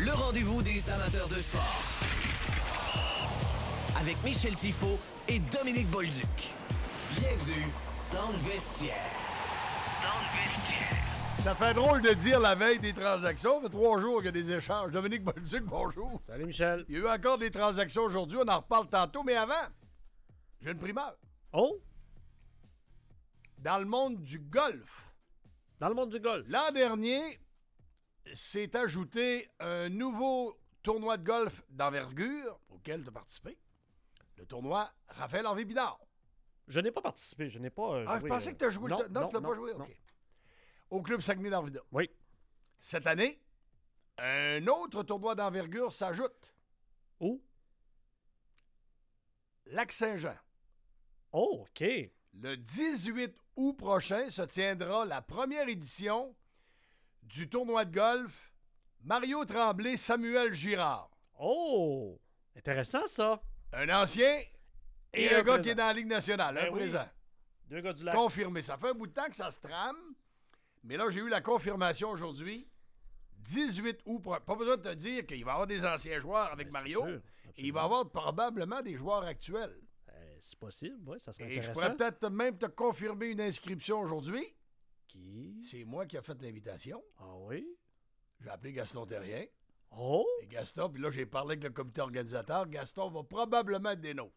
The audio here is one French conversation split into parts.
le rendez-vous des amateurs de sport. Avec Michel Tifo et Dominique Bolduc. Bienvenue dans le vestiaire. Ça fait drôle de dire la veille des transactions. Ça fait 3 jours qu'il y a des échanges. Dominique Bolduc, bonjour. Salut Michel. Il y a eu encore des transactions aujourd'hui. On en reparle tantôt. Mais avant, j'ai une primeur. Oh! Dans le monde du golf. Dans le monde du golf. L'an dernier, s'est ajouté un nouveau tournoi de golf d'envergure auquel tu as participé. Le tournoi Raphaël-Henri Bidard. Je n'ai pas participé. Je n'ai pas joué. Je pensais que tu as joué. Non, tu n'as pas joué? non. OK. Au club Saguenay-Darvida. Oui. Cette année, un autre tournoi d'envergure s'ajoute. Où? Lac-Saint-Jean. Oh, OK. Le 18 août prochain se tiendra la première édition du tournoi de golf Mario Tremblay-Samuel Girard. Oh! Intéressant, ça. Un ancien et un gars qui est dans la Ligue nationale, Ben un présent. Deux gars du lac. Confirmé. Ça fait un bout de temps que ça se trame, mais là, j'ai eu la confirmation aujourd'hui. 18 août. Pas besoin de te dire qu'il va y avoir des anciens joueurs avec Ben, Mario. c'est sûr, Et il va y avoir probablement des joueurs actuels. C'est possible, oui, ça serait Et je intéressant. pourrais peut-être même te confirmer une inscription aujourd'hui. Qui? C'est moi qui ai fait l'invitation. Ah oui? J'ai appelé Gaston Terrien. Oh! Et Gaston, puis là, j'ai parlé avec le comité organisateur. Gaston va probablement être des nôtres.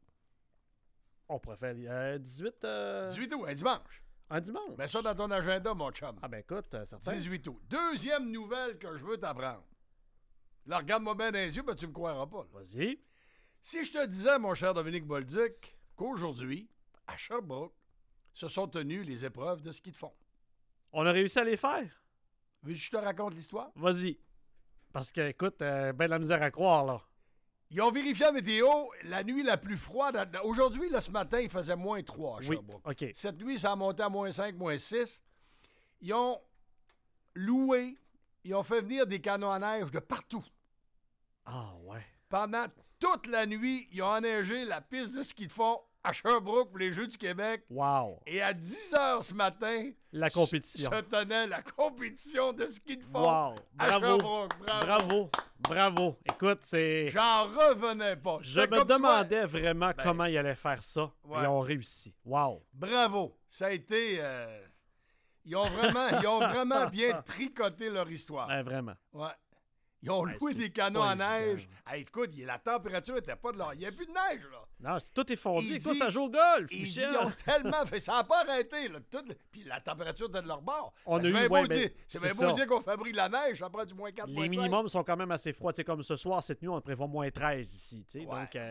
On pourrait faire 18... 18 août, un dimanche. Un dimanche? Mets ça dans ton agenda, mon chum. Ah ben écoute, certain. 18 août. Deuxième nouvelle que je veux t'apprendre. Là, regarde-moi bien dans les yeux, ben tu me croiras pas. Là. Vas-y. Si je te disais, mon cher Dominique Bolduc, qu'aujourd'hui, à Sherbrooke, se sont tenues les épreuves de ski de fond. On a réussi à les faire? Veux-tu que je te raconte l'histoire? Vas-y. Parce que, écoute, ben de la misère à croire, là. Ils ont vérifié la météo, la nuit la plus froide. Aujourd'hui, là, ce matin, il faisait moins 3 à Oui, Sherbrooke. OK. Cette nuit, ça a monté à moins 5, moins 6. Ils ont loué, ils ont fait venir des canons à neige de partout. Ah ouais. Pendant toute la nuit, ils ont enneigé la piste de ski de fond à Sherbrooke pour les Jeux du Québec. Wow. Et à 10 h ce matin, La compétition. se tenait la compétition de ski de fond Wow. à Bravo. Sherbrooke. Bravo. Bravo. Écoute, c'est... J'en revenais pas. Je J'étais me comme toi. demandais vraiment Ben, comment ils allaient faire ça. ouais. Ils ont réussi. Wow. Bravo. Ça a été... ils ont vraiment bien tricoté leur histoire. Ouais, vraiment. Ouais. Ils ont Ouais, loué c'est des canons pas à neige. évident. Hey, écoute, la température n'était pas de l'or. Il n'y a plus de neige, là. Non, tout est fondu. Il Écoute, dit- ça joue au golf, Ils Michel. ont tellement fait. Ça n'a pas arrêté, là. Puis la température était de leur bord. On Ben, a c'est eu- bien ouais, beau ben, dire, c'est bien c'est beau ça. dire qu'on fabrique de la neige, ça prend du moins 4, Les minimums sont quand même assez froids. C'est comme ce soir, cette nuit, on prévoit moins 13 ici. Tu sais, Ouais. Donc,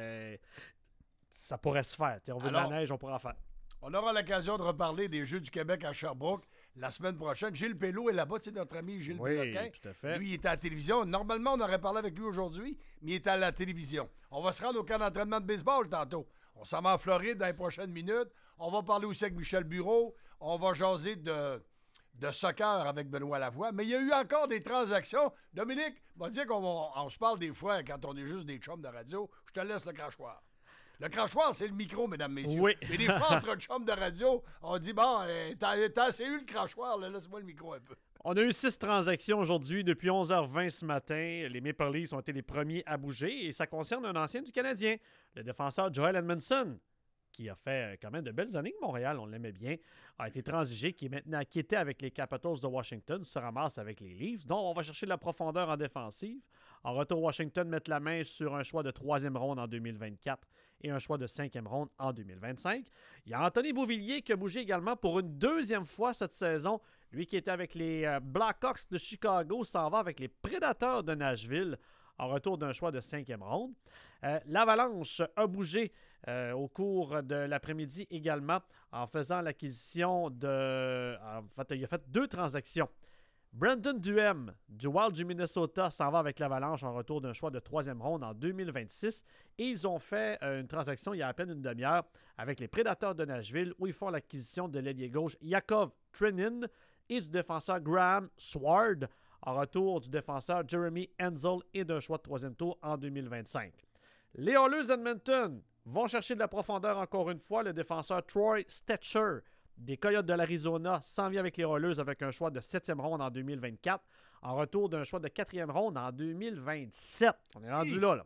ça pourrait se faire. Tu sais, on veut de Alors- la neige, on pourra en faire. On aura l'occasion de reparler des Jeux du Québec à Sherbrooke la semaine prochaine. Gilles Pelleau est là-bas, tu sais, notre ami Gilles Oui, Péloquin. tout à fait. Lui, il est à la télévision. Normalement, on aurait parlé avec lui aujourd'hui, mais il est à la télévision. On va se rendre au camp d'entraînement de baseball tantôt. On s'en va en Floride dans les prochaines minutes. On va parler aussi avec Michel Bureau. On va jaser de soccer avec Benoît Lavoie. Mais il y a eu encore des transactions. Dominique, on va dire qu'on se parle des fois quand on est juste des chums de radio. Je te laisse le crachoir. Le crachoir, c'est le micro, mesdames, messieurs. Oui. Mais des fois, entre chums de radio, on dit, bon, t'as assez eu le crachoir, là, laisse-moi le micro un peu. On a eu 6 transactions aujourd'hui depuis 11h20 ce matin. Les Maple Leafs ont été les premiers à bouger et ça concerne un ancien du Canadien, le défenseur Joel Edmondson, qui a fait quand même de belles années avec Montréal, on l'aimait bien, a été transigé, qui est maintenant quitté avec les Capitals de Washington, se ramasse avec les Leafs. Donc, on va chercher de la profondeur en défensive. En retour, Washington met la main sur un choix de 3e ronde en 2024 et un choix de 5e ronde en 2025. Il y a Anthony Beauvillier qui a bougé également pour une 2e fois cette saison. Lui qui était avec les Blackhawks de Chicago s'en va avec les Prédateurs de Nashville en retour d'un choix de 5e ronde. L'Avalanche a bougé au cours de l'après-midi également en faisant l'acquisition de... En fait, il a fait 2 transactions. Brandon Duhem, du Wild du Minnesota, s'en va avec l'Avalanche en retour d'un choix de 3e ronde en 2026. Et ils ont fait une transaction il y a à peine une demi-heure avec les Prédateurs de Nashville où ils font l'acquisition de l'ailier gauche Yakov Trenin et du défenseur Graham Sward en retour du défenseur Jeremy Enzel et d'un choix de 3e tour en 2025. Les Oilers d'Edmonton vont chercher de la profondeur encore une fois. Le défenseur Troy Stetcher des Coyotes de l'Arizona s'en vient avec les Oilers avec un choix de 7e ronde en 2024. en retour d'un choix de 4e ronde en 2027. On est rendu là.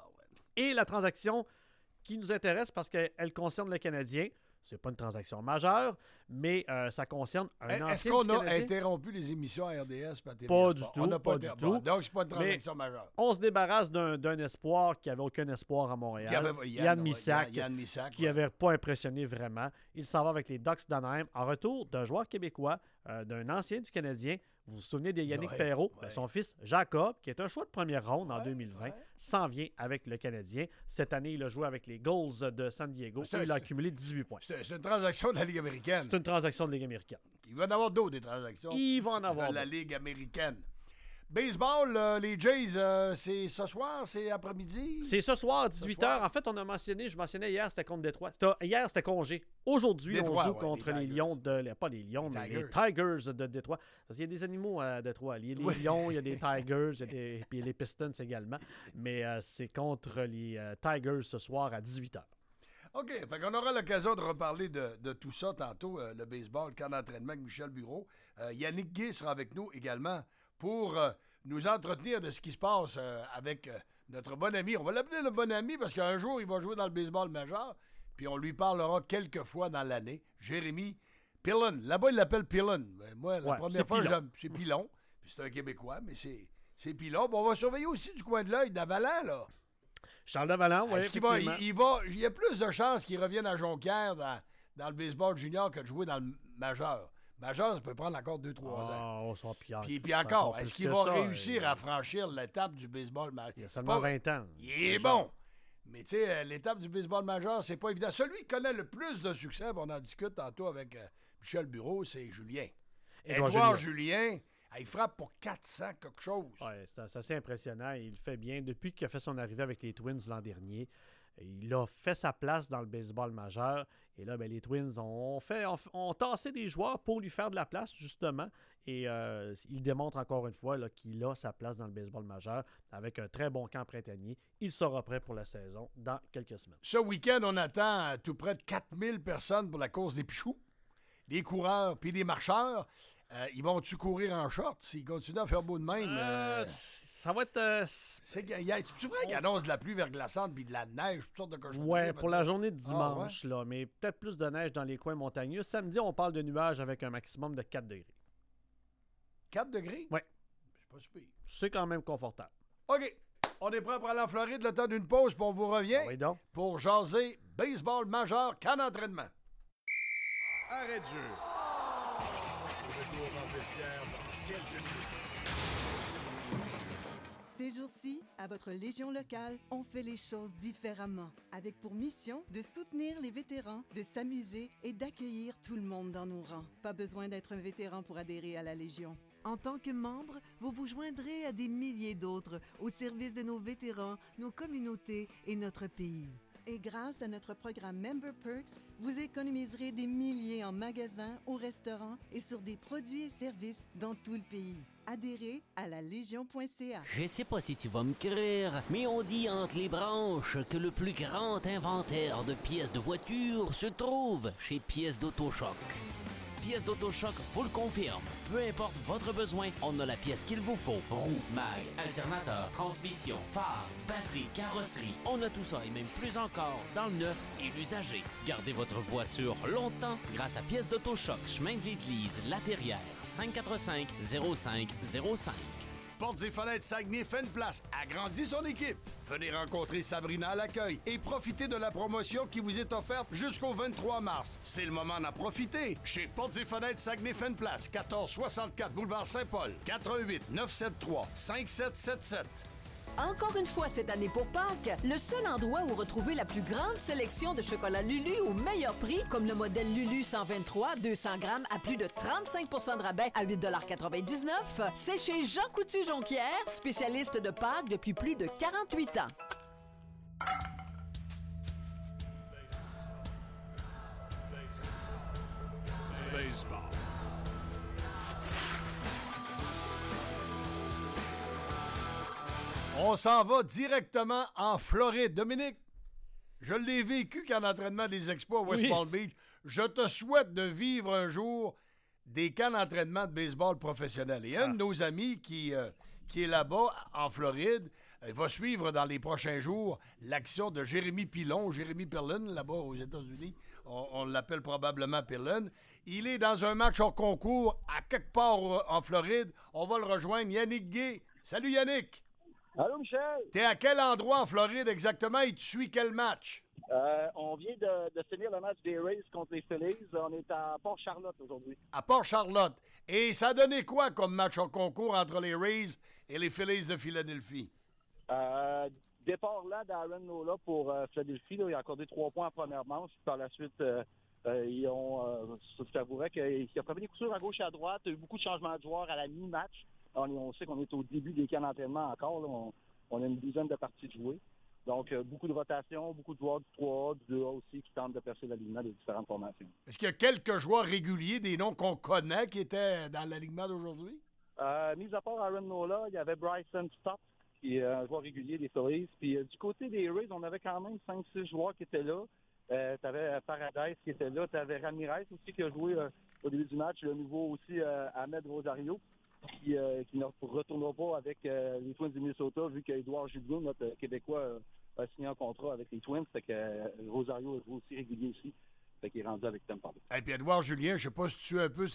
Et la transaction qui nous intéresse parce qu'elle concerne le Canadien. C'est pas une transaction majeure, mais ça concerne un ancien Est-ce qu'on du a Canadien. interrompu les émissions à RDS? Pas du tout, On n'a pas du tout. Donc, c'est pas une transaction majeure. On se débarrasse d'un espoir qui n'avait aucun espoir à Montréal. Yann Missak, qui n'avait pas impressionné vraiment. Il s'en va avec les Ducks d'Anaheim en retour d'un joueur québécois, d'un ancien du Canadien. Vous vous souvenez de Yannick Perrault, de son fils Jacob, qui est un choix de première ronde en 2020, s'en vient avec le Canadien. Cette année, il a joué avec les Gulls de San Diego et il a accumulé 18 points. C'est une transaction de la Ligue américaine. C'est une transaction de Ligue américaine. Il va y en avoir d'autres des transactions. Il va en avoir de la Ligue américaine. Baseball, les Jays, c'est ce soir, c'est après-midi? C'est ce soir, 18h. En fait, je mentionnais hier, c'était contre Détroit. Hier, c'était congé. Aujourd'hui, on joue contre les Lions pas les Lions, mais les Tigers de Détroit. Parce qu'il y a des animaux à Détroit. Il y a des Lions, il y a des Tigers, puis les Pistons également. Mais c'est contre les Tigers ce soir à 18h. OK. Fait qu'on aura l'occasion de reparler de tout ça tantôt, le baseball, le camp d'entraînement avec Michel Bureau. Yannick Guy sera avec nous également pour nous entretenir de ce qui se passe avec notre bon ami. On va l'appeler le bon ami parce qu'un jour, il va jouer dans le baseball majeur, puis on lui parlera quelques fois dans l'année. Jérémy Pilon. Là-bas, il l'appelle Pilon. Moi, la première fois, c'est Pilon. Puis c'est un Québécois, mais c'est Pilon. Bon, on va surveiller aussi du coin de l'œil d'Avalan, là. Charles Davalan, oui, effectivement. Il y a plus de chances qu'il revienne à Jonquière dans le baseball junior que de jouer dans le majeur. Majeur, ça peut prendre encore 2-3 ans. Puis encore, est-ce qu'il va réussir à franchir l'étape du baseball majeur? Il y a seulement 20 ans. Il est bon. Mais tu sais, l'étape du baseball majeur, c'est pas évident. Celui qui connaît le plus de succès, on en discute tantôt avec Michel Bureau, c'est Julien. Édouard Julien, il frappe pour 400 quelque chose. Oui, c'est assez impressionnant. Il le fait bien. Depuis qu'il a fait son arrivée avec les Twins l'an dernier, il a fait sa place dans le baseball majeur. Et là, les Twins ont tassé des joueurs pour lui faire de la place, justement. Et il démontre encore une fois qu'il a sa place dans le baseball majeur avec un très bon camp printanier. Il sera prêt pour la saison dans quelques semaines. Ce week-end, on attend tout près de 4000 personnes pour la course des Pichoux. Les coureurs puis les marcheurs. Ils vont-tu courir en short s'ils continuent à faire beau de même? Ça va être... C'est vrai qu'il annonce de la pluie verglaçante puis de la neige, toutes sortes de cochonneries. Oui, pour la journée de dimanche, là, mais peut-être plus de neige dans les coins montagneux. Samedi, on parle de nuages avec un maximum de 4 degrés. 4 degrés? Oui. C'est pas super. C'est quand même confortable. OK. On est prêt pour aller en Floride le temps d'une pause, puis on vous revient pour jaser baseball majeur, camp d'entraînement. Arrêt de jeu. Retour dans le vestiaire dans quelques minutes. Ces jours-ci, à votre Légion locale, on fait les choses différemment, avec pour mission de soutenir les vétérans, de s'amuser et d'accueillir tout le monde dans nos rangs. Pas besoin d'être un vétéran pour adhérer à la Légion. En tant que membre, vous vous joindrez à des milliers d'autres au service de nos vétérans, nos communautés et notre pays. Et grâce à notre programme Member Perks, vous économiserez des milliers en magasins, au restaurant et sur des produits et services dans tout le pays. Adhérez à la Légion.ca. Je sais pas si tu vas me croire, mais on dit entre les branches que le plus grand inventaire de pièces de voiture se trouve chez Pièces d'Autochoc. Pièces d'Autochoc vous le confirme. Peu importe votre besoin, on a la pièce qu'il vous faut. Roue, mag, alternateur, transmission, phare, batterie, carrosserie. On a tout ça et même plus encore dans le neuf et l'usager. Gardez votre voiture longtemps grâce à Pièces d'Autochoc, chemin de l'Église, La Terrière, 545-0505. Portes et fenêtres Saguenay fait une place, agrandit son équipe. Venez rencontrer Sabrina à l'accueil et profitez de la promotion qui vous est offerte jusqu'au 23 mars. C'est le moment d'en profiter. Chez Portes et fenêtres Saguenay fait une place, 1464 boulevard Saint-Paul, 418-973-5777. Encore une fois cette année pour Pâques, le seul endroit où retrouver la plus grande sélection de chocolat Lulu au meilleur prix, comme le modèle Lulu 123, 200 grammes à plus de 35 % de rabais à 8,99 $, c'est chez Jean Coutu-Jonquière, spécialiste de Pâques depuis plus de 48 ans. Baseball. On s'en va directement en Floride. Dominique, je l'ai vécu qu'en entraînement des Expos à West Palm Beach. Je te souhaite de vivre un jour des camps d'entraînement de baseball professionnel. Et un de nos amis qui est là-bas, en Floride, va suivre dans les prochains jours l'action de Jérémy Pilon, Jérémy Perlin, là-bas aux États-Unis. On l'appelle probablement Perlin. Il est dans un match hors concours à quelque part en Floride. On va le rejoindre, Yannick Gay. Salut Yannick! Allô, Michel? T'es à quel endroit en Floride exactement et tu suis quel match? On vient de finir le match des Rays contre les Phillies. On est à Port-Charlotte aujourd'hui. À Port-Charlotte. Et ça a donné quoi comme match en concours entre les Rays et les Phillies de Philadelphie? Départ là d'Aaron Nola pour Philadelphie. Là, il a accordé 3 points en première manche. Par la suite, je t'avouerais qu'il a pris des coups à gauche et à droite. Il y a eu beaucoup de changements de joueurs à la mi-match. On sait qu'on est au début des camps d'entraînement encore. Là. On a une dizaine de parties de jouer. Donc, beaucoup de rotations, beaucoup de joueurs du 3A, du 2A aussi qui tentent de percer l'alignement des différentes formations. Est-ce qu'il y a quelques joueurs réguliers, des noms qu'on connaît, qui étaient dans l'alignement d'aujourd'hui? Mis à part Aaron Nola, il y avait Bryson Stott, qui est un joueur régulier des Phillies. Puis du côté des Rays, on avait quand même 5-6 joueurs qui étaient là. Tu avais Paradise qui était là. Tu avais Ramirez aussi qui a joué au début du match. Le nouveau aussi Ahmed Rosario qui ne retournera pas avec les Twins du Minnesota vu qu'Edouard Julien, notre Québécois, a signé un contrat avec les Twins. Fait que Rosario a joué aussi régulier ici. Fait qu'il est rendu avec Tampa Bay. Et puis Edouard Julien, je ne sais pas si tu suis un peu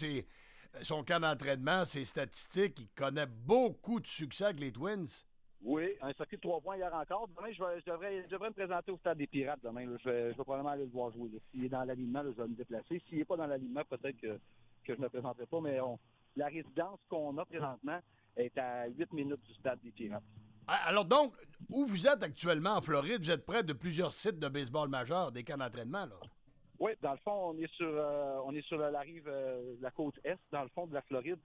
son camp d'entraînement, ses statistiques. Il connaît beaucoup de succès avec les Twins. Oui, un circuit de 3 points hier encore. Demain, je devrais me présenter au stade des Pirates demain. Là. Je vais probablement aller le voir jouer. Là. S'il est dans l'alignement, là, je vais me déplacer. S'il n'est pas dans l'alignement, peut-être que je ne me présenterai pas. Mais la résidence qu'on a présentement est à 8 minutes du stade des Pirates. Alors donc, où vous êtes actuellement en Floride? Vous êtes près de plusieurs sites de baseball majeur, des camps d'entraînement, là? Oui, dans le fond, on est sur la rive de la côte est, dans le fond de la Floride.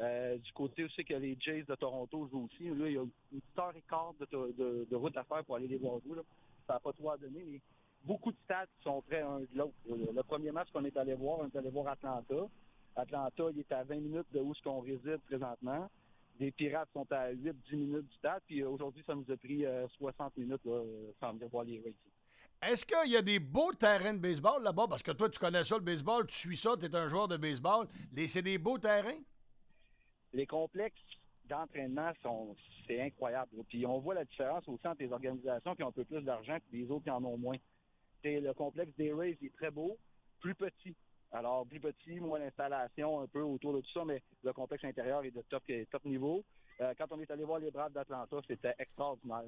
Du côté aussi que les Jays de Toronto jouent aussi. Là, il y a une petite heure et quart de route à faire pour aller les voir jouer. Là. Ça n'a pas trop à donner, mais beaucoup de stades sont près un de l'autre. Le premier match qu'on est allé voir, on est allé voir Atlanta. Atlanta, il est à 20 minutes de où est-ce qu'on réside présentement. Les Pirates sont à 8-10 minutes du stade. Puis aujourd'hui, ça nous a pris 60 minutes là, sans venir voir les Rays. Est-ce qu'il y a des beaux terrains de baseball là-bas? Parce que toi, tu connais ça, le baseball, tu suis ça, tu es un joueur de baseball. C'est des beaux terrains? Les complexes d'entraînement c'est incroyable. Puis on voit la différence aussi entre les organisations qui ont un peu plus d'argent et les autres qui en ont moins. Le complexe des Rays est très beau, plus petit. Alors, plus petit, moins d'installation un peu autour de tout ça, mais le complexe intérieur est de top niveau. Quand on est allé voir les Braves d'Atlanta, c'était extraordinaire.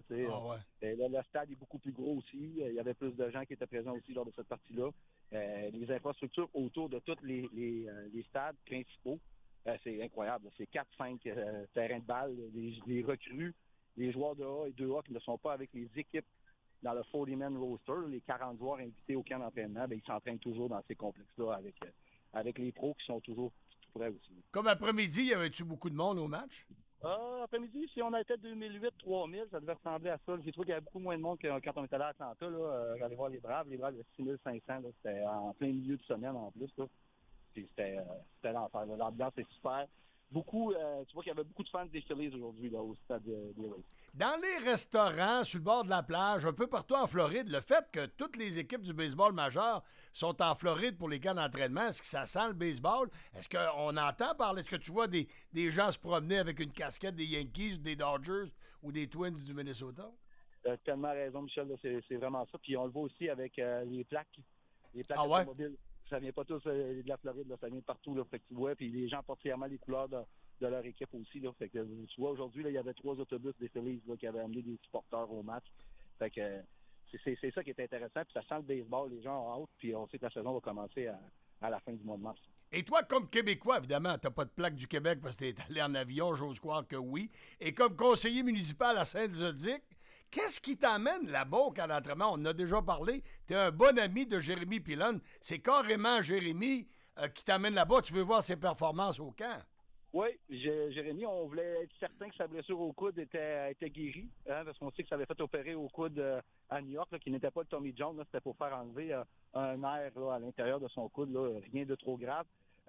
Le stade est beaucoup plus gros aussi. Il y avait plus de gens qui étaient présents aussi lors de cette partie-là. Les infrastructures autour de tous les stades principaux, c'est incroyable. C'est 4-5 terrains de balle. Les recrues, les joueurs de A et 2A qui ne sont pas avec les équipes dans le 40-man roster, les 40 joueurs invités au camp d'entraînement, ils s'entraînent toujours dans ces complexes-là avec les pros qui sont toujours tout près aussi. Comme après-midi, y avait-tu beaucoup de monde au match? Après-midi, si on était 2008-3000, ça devait ressembler à ça. J'ai trouvé qu'il y avait beaucoup moins de monde que quand on était allé à Atlanta. J'allais voir les Braves. Les Braves, il y avait 6500. C'était en plein milieu de semaine en plus. Là. Puis c'était l'enfer. L'ambiance est super. Tu vois qu'il y avait beaucoup de fans des Phillies aujourd'hui là, au stade des Rays. Dans les restaurants, sur le bord de la plage, un peu partout en Floride, le fait que toutes les équipes du baseball majeur sont en Floride pour les camps d'entraînement, est-ce que ça sent le baseball? Est-ce qu'on entend parler? Est-ce que tu vois des gens se promener avec une casquette des Yankees, des Dodgers ou des Twins du Minnesota? Tu as tellement raison, Michel. Là, c'est vraiment ça. Puis on le voit aussi avec les plaques. Les plaques automobiles. Ça vient pas tous de la Floride, là, ça vient de partout. Là, fait que tu vois, puis les gens portent fièrement les couleurs de leur équipe aussi. Là, fait que tu vois, aujourd'hui, là, il y avait 3 autobus des Phillies là, qui avaient amené des supporters au match. Fait que c'est ça qui est intéressant. Puis ça sent le baseball, les gens ont hâte. Puis on sait que la saison va commencer à la fin du mois de mars. Et toi, comme Québécois, évidemment, t'as pas de plaque du Québec parce que t'es allé en avion, j'ose croire que oui. Et comme conseiller municipal à Saint-Zodiac, qu'est-ce qui t'amène là-bas au camp d'entraînement? On en a déjà parlé. Tu es un bon ami de Jérémy Pilon. C'est carrément Jérémy qui t'amène là-bas. Tu veux voir ses performances au camp? Oui, Jérémy, on voulait être certain que sa blessure au coude était guérie, hein, parce qu'on sait que ça avait fait opérer au coude à New York, là, qui n'était pas le Tommy John. Là, c'était pour faire enlever un nerf là, à l'intérieur de son coude. Là, rien de trop grave.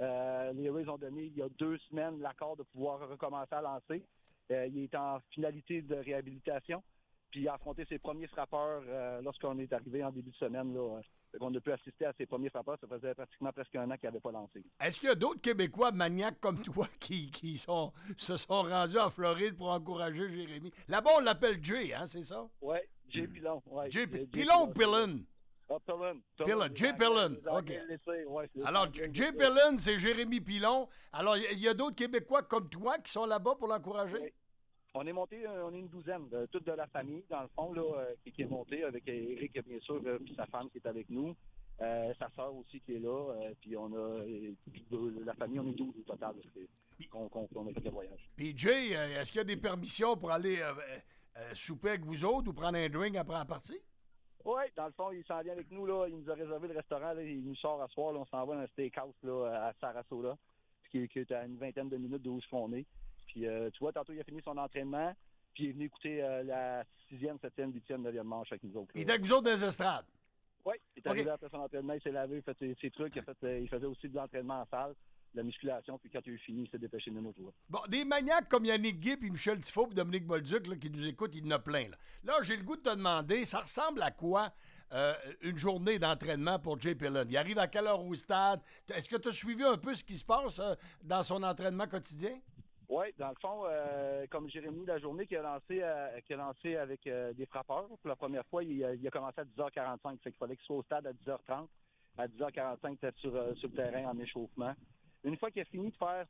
Les Rays ont donné il y a 2 semaines l'accord de pouvoir recommencer à lancer. Il est en finalité de réhabilitation. puis il a affronté ses premiers frappeurs lorsqu'on est arrivé en début de semaine. Là, on a pu assister à ses premiers frappeurs. Ça faisait pratiquement presque un an qu'il n'avait pas lancé. Est-ce qu'il y a d'autres Québécois maniaques comme toi qui se sont rendus en Floride pour encourager Jérémy? Là-bas, on l'appelle Jay, hein, c'est ça? Oui, Jay Pilon. Ouais, Pilon ou Pillon? Ah, Pillon. Pillon, Jay Pillon. OK. Alors, Jay Pillon, c'est Jérémy Pilon. Alors, il y a d'autres Québécois comme toi qui sont là-bas pour l'encourager? Oui. On est monté, on est une douzaine, toute de la famille, dans le fond, là, qui est montée avec Éric, bien sûr, puis sa femme qui est avec nous. Sa sœur aussi qui est là. Puis on a la famille, on est 12 au total qu'on a fait le voyage. Puis Jay, est-ce qu'il y a des permissions pour aller souper avec vous autres ou prendre un drink après la partie? Oui, dans le fond, il s'en vient avec nous, là. Il nous a réservé le restaurant, là. Il nous sort à soir, là. On s'en va dans un steakhouse là, à Sarasota, qui est à une vingtaine de minutes d'où on est. Puis, tu vois, tantôt, il a fini son entraînement, puis il est venu écouter la 6e, 7e, 8e, 9e manche avec nous autres. Il est avec vous autres dans les estrades? Oui, il est arrivé après son entraînement, il s'est lavé, il a fait ses trucs, il faisait aussi de l'entraînement en salle, de la musculation, puis quand il a eu fini, il s'est dépêché de nous autres. Bon, des maniaques comme Yannick Guy, puis Michel Tifo, puis Dominique Bolduc, là, qui nous écoutent, il y en a plein. Là, j'ai le goût de te demander, ça ressemble à quoi une journée d'entraînement pour Jay Pillon? Il arrive à quelle heure au stade? Est-ce que tu as suivi un peu ce qui se passe dans son entraînement quotidien? Oui, dans le fond, comme Jérémy, la journée qu'il a lancé avec des frappeurs, pour la première fois, il a commencé à 10h45. Fait qu'il fallait qu'il soit au stade à 10h30. À 10h45, il était sur le terrain en échauffement. Une fois qu'il a fini de faire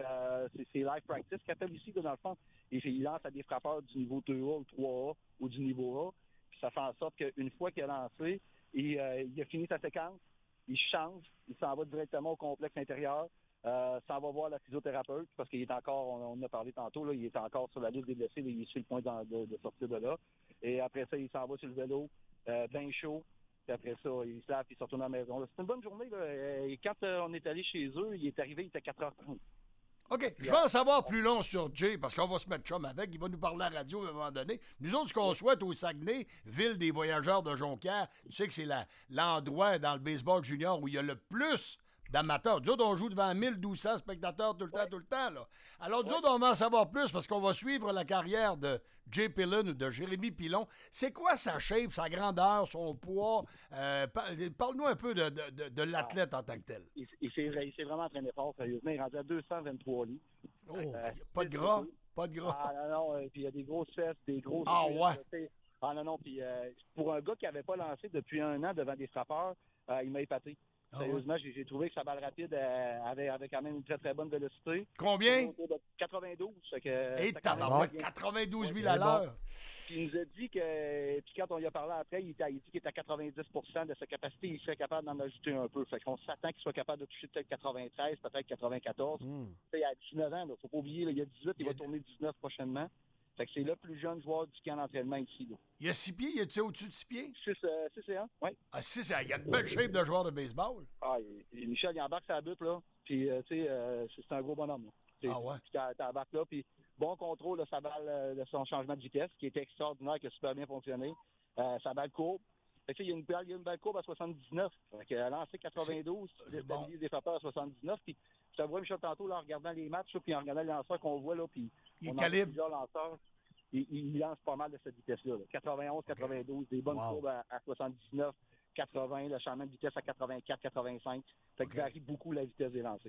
ses live practice, qu'il appelle ici, dans le fond, il lance à des frappeurs du niveau 2A ou 3A ou du niveau A. Puis ça fait en sorte qu'une fois qu'il a lancé, il a fini sa séquence, il change, il s'en va directement au complexe intérieur. S'en va voir la physiothérapeute parce qu'il est encore, on en a parlé tantôt, là, il est encore sur la liste des blessés, il est sur le point de sortir de là. Et après ça, il s'en va sur le vélo, bien chaud. Puis après ça, il se lave et il se retourne à la maison. C'est une bonne journée. Là. Et quand on est allé chez eux, il était 4h30. OK. Je vais en savoir plus long sur Jay parce qu'on va se mettre chum avec. Il va nous parler à la radio à un moment donné. Nous autres, ce qu'on souhaite au Saguenay, ville des voyageurs de Jonquière, tu sais que c'est l'endroit dans le baseball junior où il y a le plus d'amateurs. Nous autres, on joue devant 1200 spectateurs tout le temps. Là. Alors, nous autres, on va en savoir plus parce qu'on va suivre la carrière de Jay Pillon ou de Jérémy Pilon. C'est quoi sa shape, sa grandeur, son poids? Parle-nous un peu de l'athlète en tant que tel. Il s'est vraiment entraîné fort, sérieusement. Il est rendu à 223 livres. Oh, pas de gras? Pas de gras? Ah non, puis il y a des grosses fesses, des gros... Ah ouais? Ah non, puis pour un gars qui n'avait pas lancé depuis un an devant des frappeurs, il m'a épaté. Sérieusement, j'ai trouvé que sa balle rapide avait quand même une très, très bonne vélocité. Combien? 92. Et tabarouette, 92 000 à l'heure. Puis il nous a dit que, puis quand on y a parlé après, il dit qu'il était à 90 de sa capacité, il serait capable d'en ajouter un peu. Fait qu'on s'attend qu'il soit capable de toucher peut-être 93, peut-être 94. Il a 19 ans, il ne faut pas oublier, là, il y a 18, il va tourner 19 prochainement. Fait que c'est le plus jeune joueur du camp d'entraînement ici. Là. Il y a 6 pieds, il est au-dessus de 6 pieds? 6 et 1, oui. Ah, 6 et 1, il y a une belle shape de joueur de baseball. Ah, Michel, il embarque sa butte, là. Puis, tu sais, c'est un gros bonhomme. Là. Ah ouais? Tu embarques là, puis bon contrôle de sa balle, de son changement de vitesse, qui était extraordinaire, qui a super bien fonctionné. Sa balle courbe. Fait que, il y a une balle courbe à 79. Fait qu'elle a lancé 92, déstabilise des frappeurs à 79. Puis, je te vois, Michel, tantôt, là, en regardant les matchs, là, puis en regardant les lanceurs qu'on voit, là, puis il on calibre. plusieurs lanceurs. Il lance pas mal de cette vitesse-là. 91, 92, des bonnes courbes à 79, 80, le changement de vitesse à 84, 85. Fait qu'il varie beaucoup la vitesse des lancers.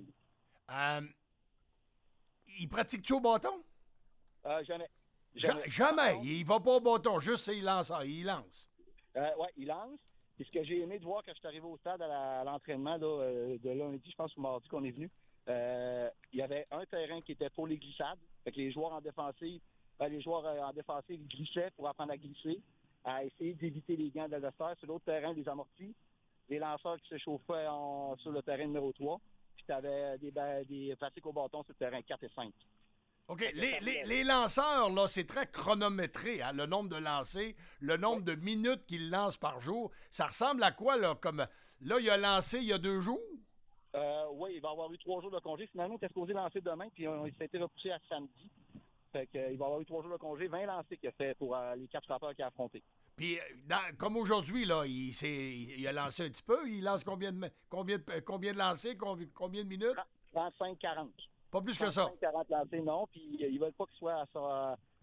Il pratique-tu au bâton? Jamais. Jamais. Il va pas au bâton, juste il lance. Il lance. Oui, il lance. Et ce que j'ai aimé de voir quand je suis arrivé au stade à l'entraînement là, de lundi, je pense, ou mardi qu'on est venu, il y avait un terrain qui était pour les glissades. Fait que les joueurs en défensive glissaient pour apprendre à glisser, à essayer d'éviter les gants de l'adversaire. Sur l'autre terrain, les amortis, les lanceurs qui s'échauffaient sur le terrain numéro 3. Puis tu avais des pratiques au bâton sur le terrain 4 et 5. OK. Les lanceurs, là, c'est très chronométré, hein, le nombre de lancers, le nombre de minutes qu'ils lancent par jour. Ça ressemble à quoi, là? Comme là, il a lancé il y a 2 jours? Oui, il va avoir eu 3 jours de congé. Finalement, il était supposé lancer demain, puis il s'est été repoussé à samedi. Fait qu'il va avoir eu 3 jours de congé, 20 lancers qu'il a fait pour les 4 frappeurs qu'il a affrontés. Puis, comme aujourd'hui, là, il a lancé un petit peu. Il lance combien de lancers, combien de minutes? 35-40. Pas plus que ça. 35-40 lancés, non. Puis, ils veulent pas qu'il soit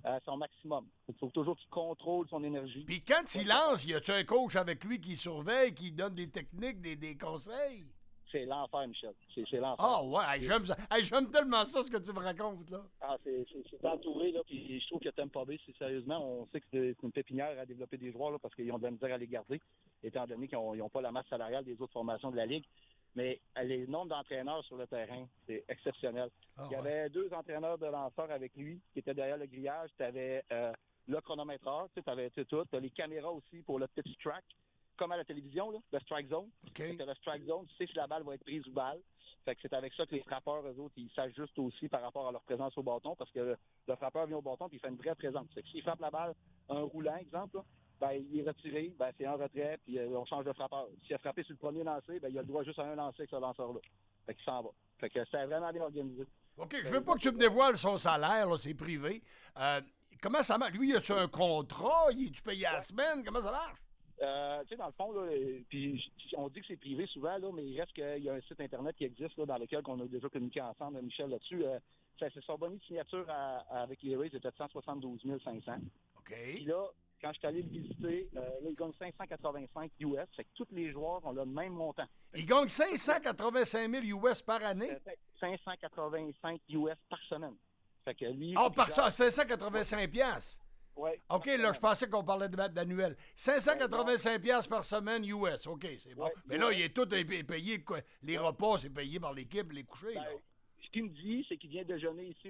à son maximum. Il faut toujours qu'il contrôle son énergie. Puis quand il lance, y a-tu un coach avec lui qui surveille, qui donne des techniques, des conseils? C'est l'enfer, Michel. C'est l'enfer. Ah ouais, hey, j'aime ça. Hey, j'aime tellement ça, ce que tu me racontes, là. Ah, c'est entouré, là, puis je trouve que Tampa Bay, sérieusement, on sait que c'est une pépinière à développer des joueurs, là, parce qu'ils ont de la misère à les garder, étant donné qu'ils n'ont pas la masse salariale des autres formations de la Ligue. Mais les nombres d'entraîneurs sur le terrain, c'est exceptionnel. Ah, Il y avait 2 entraîneurs de lanceurs avec lui qui étaient derrière le grillage. Tu avais le chronométreur, tu avais tout. Tu as les caméras aussi pour le pitch track, comme à la télévision, là, le strike zone. OK. Tu as le strike zone, tu sais si la balle va être prise ou balle. Fait que c'est avec ça que les frappeurs, eux autres, ils s'ajustent aussi par rapport à leur présence au bâton, parce que le frappeur vient au bâton et il fait une vraie présence. Fait que s'il frappe la balle, un roulant, exemple, là, ben, il est retiré, ben, c'est un retrait, puis on change de frappeur. S'il a frappé sur le premier lancer, ben, il a le droit juste à un lancer avec ce lanceur-là. Fait qu'il s'en va. Fait que c'est vraiment bien organisé. OK, je veux pas que tu me dévoiles son salaire, là, c'est privé. Comment ça marche? Lui, as-tu un contrat? Tu payé à la semaine? Comment ça marche? Tu sais, dans le fond, là, puis on dit que c'est privé souvent, là, mais il reste qu'il y a un site Internet qui existe là, dans lequel on a déjà communiqué ensemble, Michel, là-dessus. C'est son bonus de signature avec les Rays, c'était de 172 500. OK. Puis là, quand je suis allé le visiter, là, il gagne 585 US. Fait que tous les joueurs ont le même montant. Il gagne 585 000 US par année? 585 US par semaine. Fait que lui... Ah, par ça, 585 piastres. Oui. OK, là, je pensais qu'on parlait d'annuel. 585 piastres par semaine US. OK, c'est bon. Ouais, Mais là, il est tout payé. Quoi. Les repas, c'est payé par l'équipe, les couchers. Là. Ce qu'il me dit, c'est qu'il vient déjeuner ici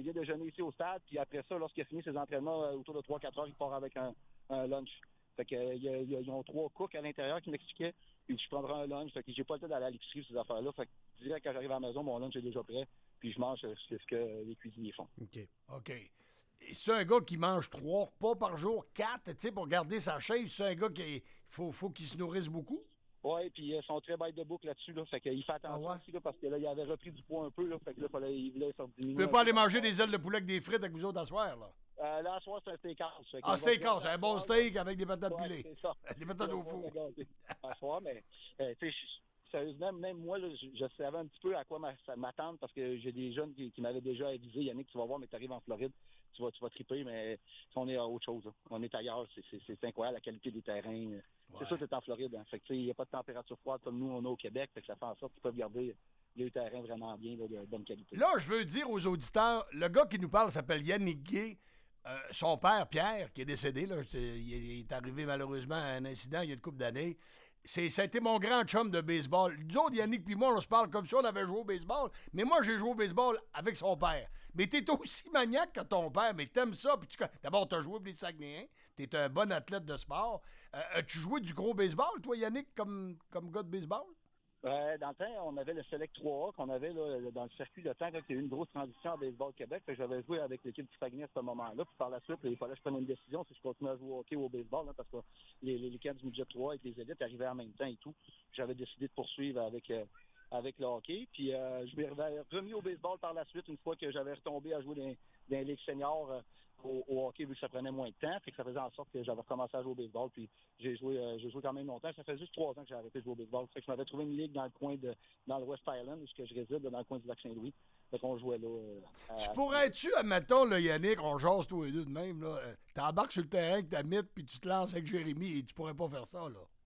au stade, puis après ça, lorsqu'il a fini ses entraînements autour de 3-4 heures, il part avec un lunch. Fait que ils ont 3 cooks à l'intérieur qui m'expliquaient. Puis je prendrai un lunch. Fait que j'ai pas le temps d'aller à l'épicerie pour ces affaires-là. Fait que direct quand j'arrive à la maison, mon lunch est déjà prêt. Puis je mange ce que les cuisiniers font. OK. Et c'est un gars qui mange 3 repas par jour, 4, tu sais, pour garder sa shape. C'est un gars qui faut qu'il se nourrisse beaucoup. Oui, puis ils sont très by the book là-dessus. Là. Fait qu'il fait attention aussi, là, parce que là, il avait repris du poids un peu. Là, fait que là, il voulait faire diminuer. Tu peux pas aller manger des ailes de poulet avec des frites avec vous autres à soir, là. Là, à soir, c'est un steakhouse. Ah, steakhouse, un bon steak avec des patates ouais, pilées. C'est ça. Des patates au four. À soir, mais tu sais, sérieusement, même moi, là, je savais un petit peu à quoi m'attendre parce que j'ai des jeunes qui m'avaient déjà avisé. Yannick, tu vas voir, mais tu arrives en Floride, tu vas triper, mais on est à autre chose. Là. On est ailleurs. C'est incroyable, la qualité des terrains. Ouais. C'est sûr que tu es en Floride. Hein. Fait que, il n'y a pas de température froide comme nous, on a au Québec. Fait que ça fait en sorte qu'ils peuvent garder les terrains vraiment bien, là, de bonne qualité. Là, je veux dire aux auditeurs, le gars qui nous parle s'appelle Yannick Gay. Son père, Pierre, qui est décédé, là, il est arrivé malheureusement à un incident il y a une couple d'années. Ça a été mon grand chum de baseball. Nous autres, Yannick puis moi, on se parle comme si on avait joué au baseball. Mais moi, j'ai joué au baseball avec son père. Mais t'es aussi maniaque que ton père, mais t'aimes ça. Puis d'abord, t'as joué pour les Saguenayens. T'es un bon athlète de sport. As-tu joué du gros baseball, toi, Yannick, comme gars de baseball? Dans le temps, on avait le Select 3A qu'on avait là, dans le circuit de temps, qu'il y a eu une grosse transition en baseball Québec. J'avais joué avec l'équipe du Saguenay à ce moment-là. Puis par la suite, il fallait que je prenne une décision si je continuais à jouer au hockey ou au baseball, là, parce que les camps du midget 3 avec les élites arrivaient en même temps et tout. J'avais décidé de poursuivre avec le hockey. Puis je m'ai remis au baseball par la suite, une fois que j'avais retombé à jouer dans les ligues seniors au hockey, vu que ça prenait moins de temps. Fait que ça faisait en sorte que j'avais recommencé à jouer au baseball. Puis j'ai joué quand même longtemps. Ça fait juste 3 ans que j'ai arrêté de jouer au baseball. Fait que je m'avais trouvé une ligue dans le coin dans le West Island, où je réside, dans le coin du lac Saint-Louis. Fait qu'on jouait là. Tu pourrais-tu, admettons, là, Yannick, on jase tous les deux de même, là, t'embarques sur le terrain avec ta mythe, puis tu te lances avec Jérémy, et tu pourrais pas faire ça,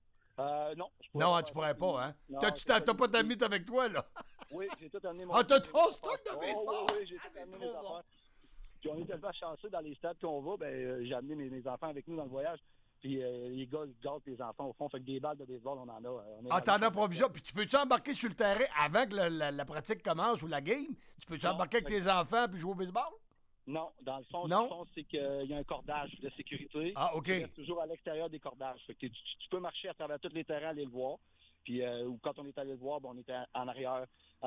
là. Non. Non, tu pourrais pas, hein? T'as pas ta mythe avec toi, là? Oui, j'ai tout amené mon... Ah, t'as ton stock de baseball? Oui, j'ai tout amené mes affaires. Puis on est tellement chanceux dans les stades qu'on va, j'ai amené mes enfants avec nous dans le voyage. Puis les gars gâtent les enfants au fond. Fait que des balles de baseball, on en a. T'en as provision. Puis tu peux-tu embarquer sur le terrain avant que la pratique commence ou la game? Tu peux-tu embarquer avec tes enfants puis jouer au baseball? Non, dans le fond, c'est qu'il y a un cordage de sécurité. Ah, OK. Tu restes toujours à l'extérieur des cordages. Fait que tu peux marcher à travers tous les terrains, aller le voir. Puis quand on est allé le voir, on était en arrière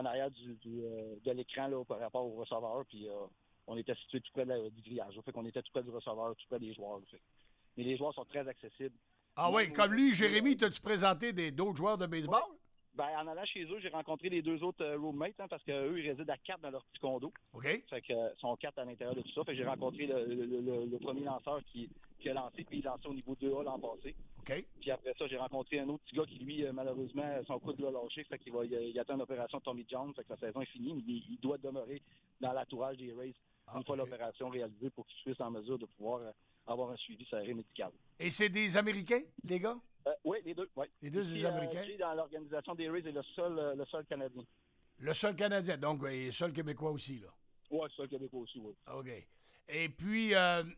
de l'écran là, par rapport au receveur. Puis on était situé tout près du grillage. Fait qu'on était tout près du receveur, tout près des joueurs. Fait. Mais les joueurs sont très accessibles. Ah oui, comme lui, Jérémy, t'as-tu présenté d'autres joueurs de baseball? Ouais. En allant chez eux, j'ai rencontré les 2 autres roommates, parce qu'eux, ils résident à 4 dans leur petit condo. OK. Fait que sont 4 à l'intérieur de tout ça. Fait que j'ai rencontré le premier lanceur qui a lancé, puis il lançait au niveau 2A l'an passé. OK. Puis après ça, j'ai rencontré un autre petit gars qui, lui, malheureusement, son coude l'a lâché. Fait qu'il il attend une opération de Tommy John. Fait que sa saison est finie, mais il doit demeurer dans l'entourage des Rays une fois l'opération réalisée pour qu'ils soient en mesure de pouvoir avoir un suivi serré médical. Et c'est des Américains, les gars? Oui, les deux. Ouais. Les deux, c'est des Américains? Jay, dans l'organisation des Rays, est le seul Canadien. Le seul Canadien, donc le seul Québécois aussi, là. Oui, le seul Québécois aussi, oui. OK. Et puis,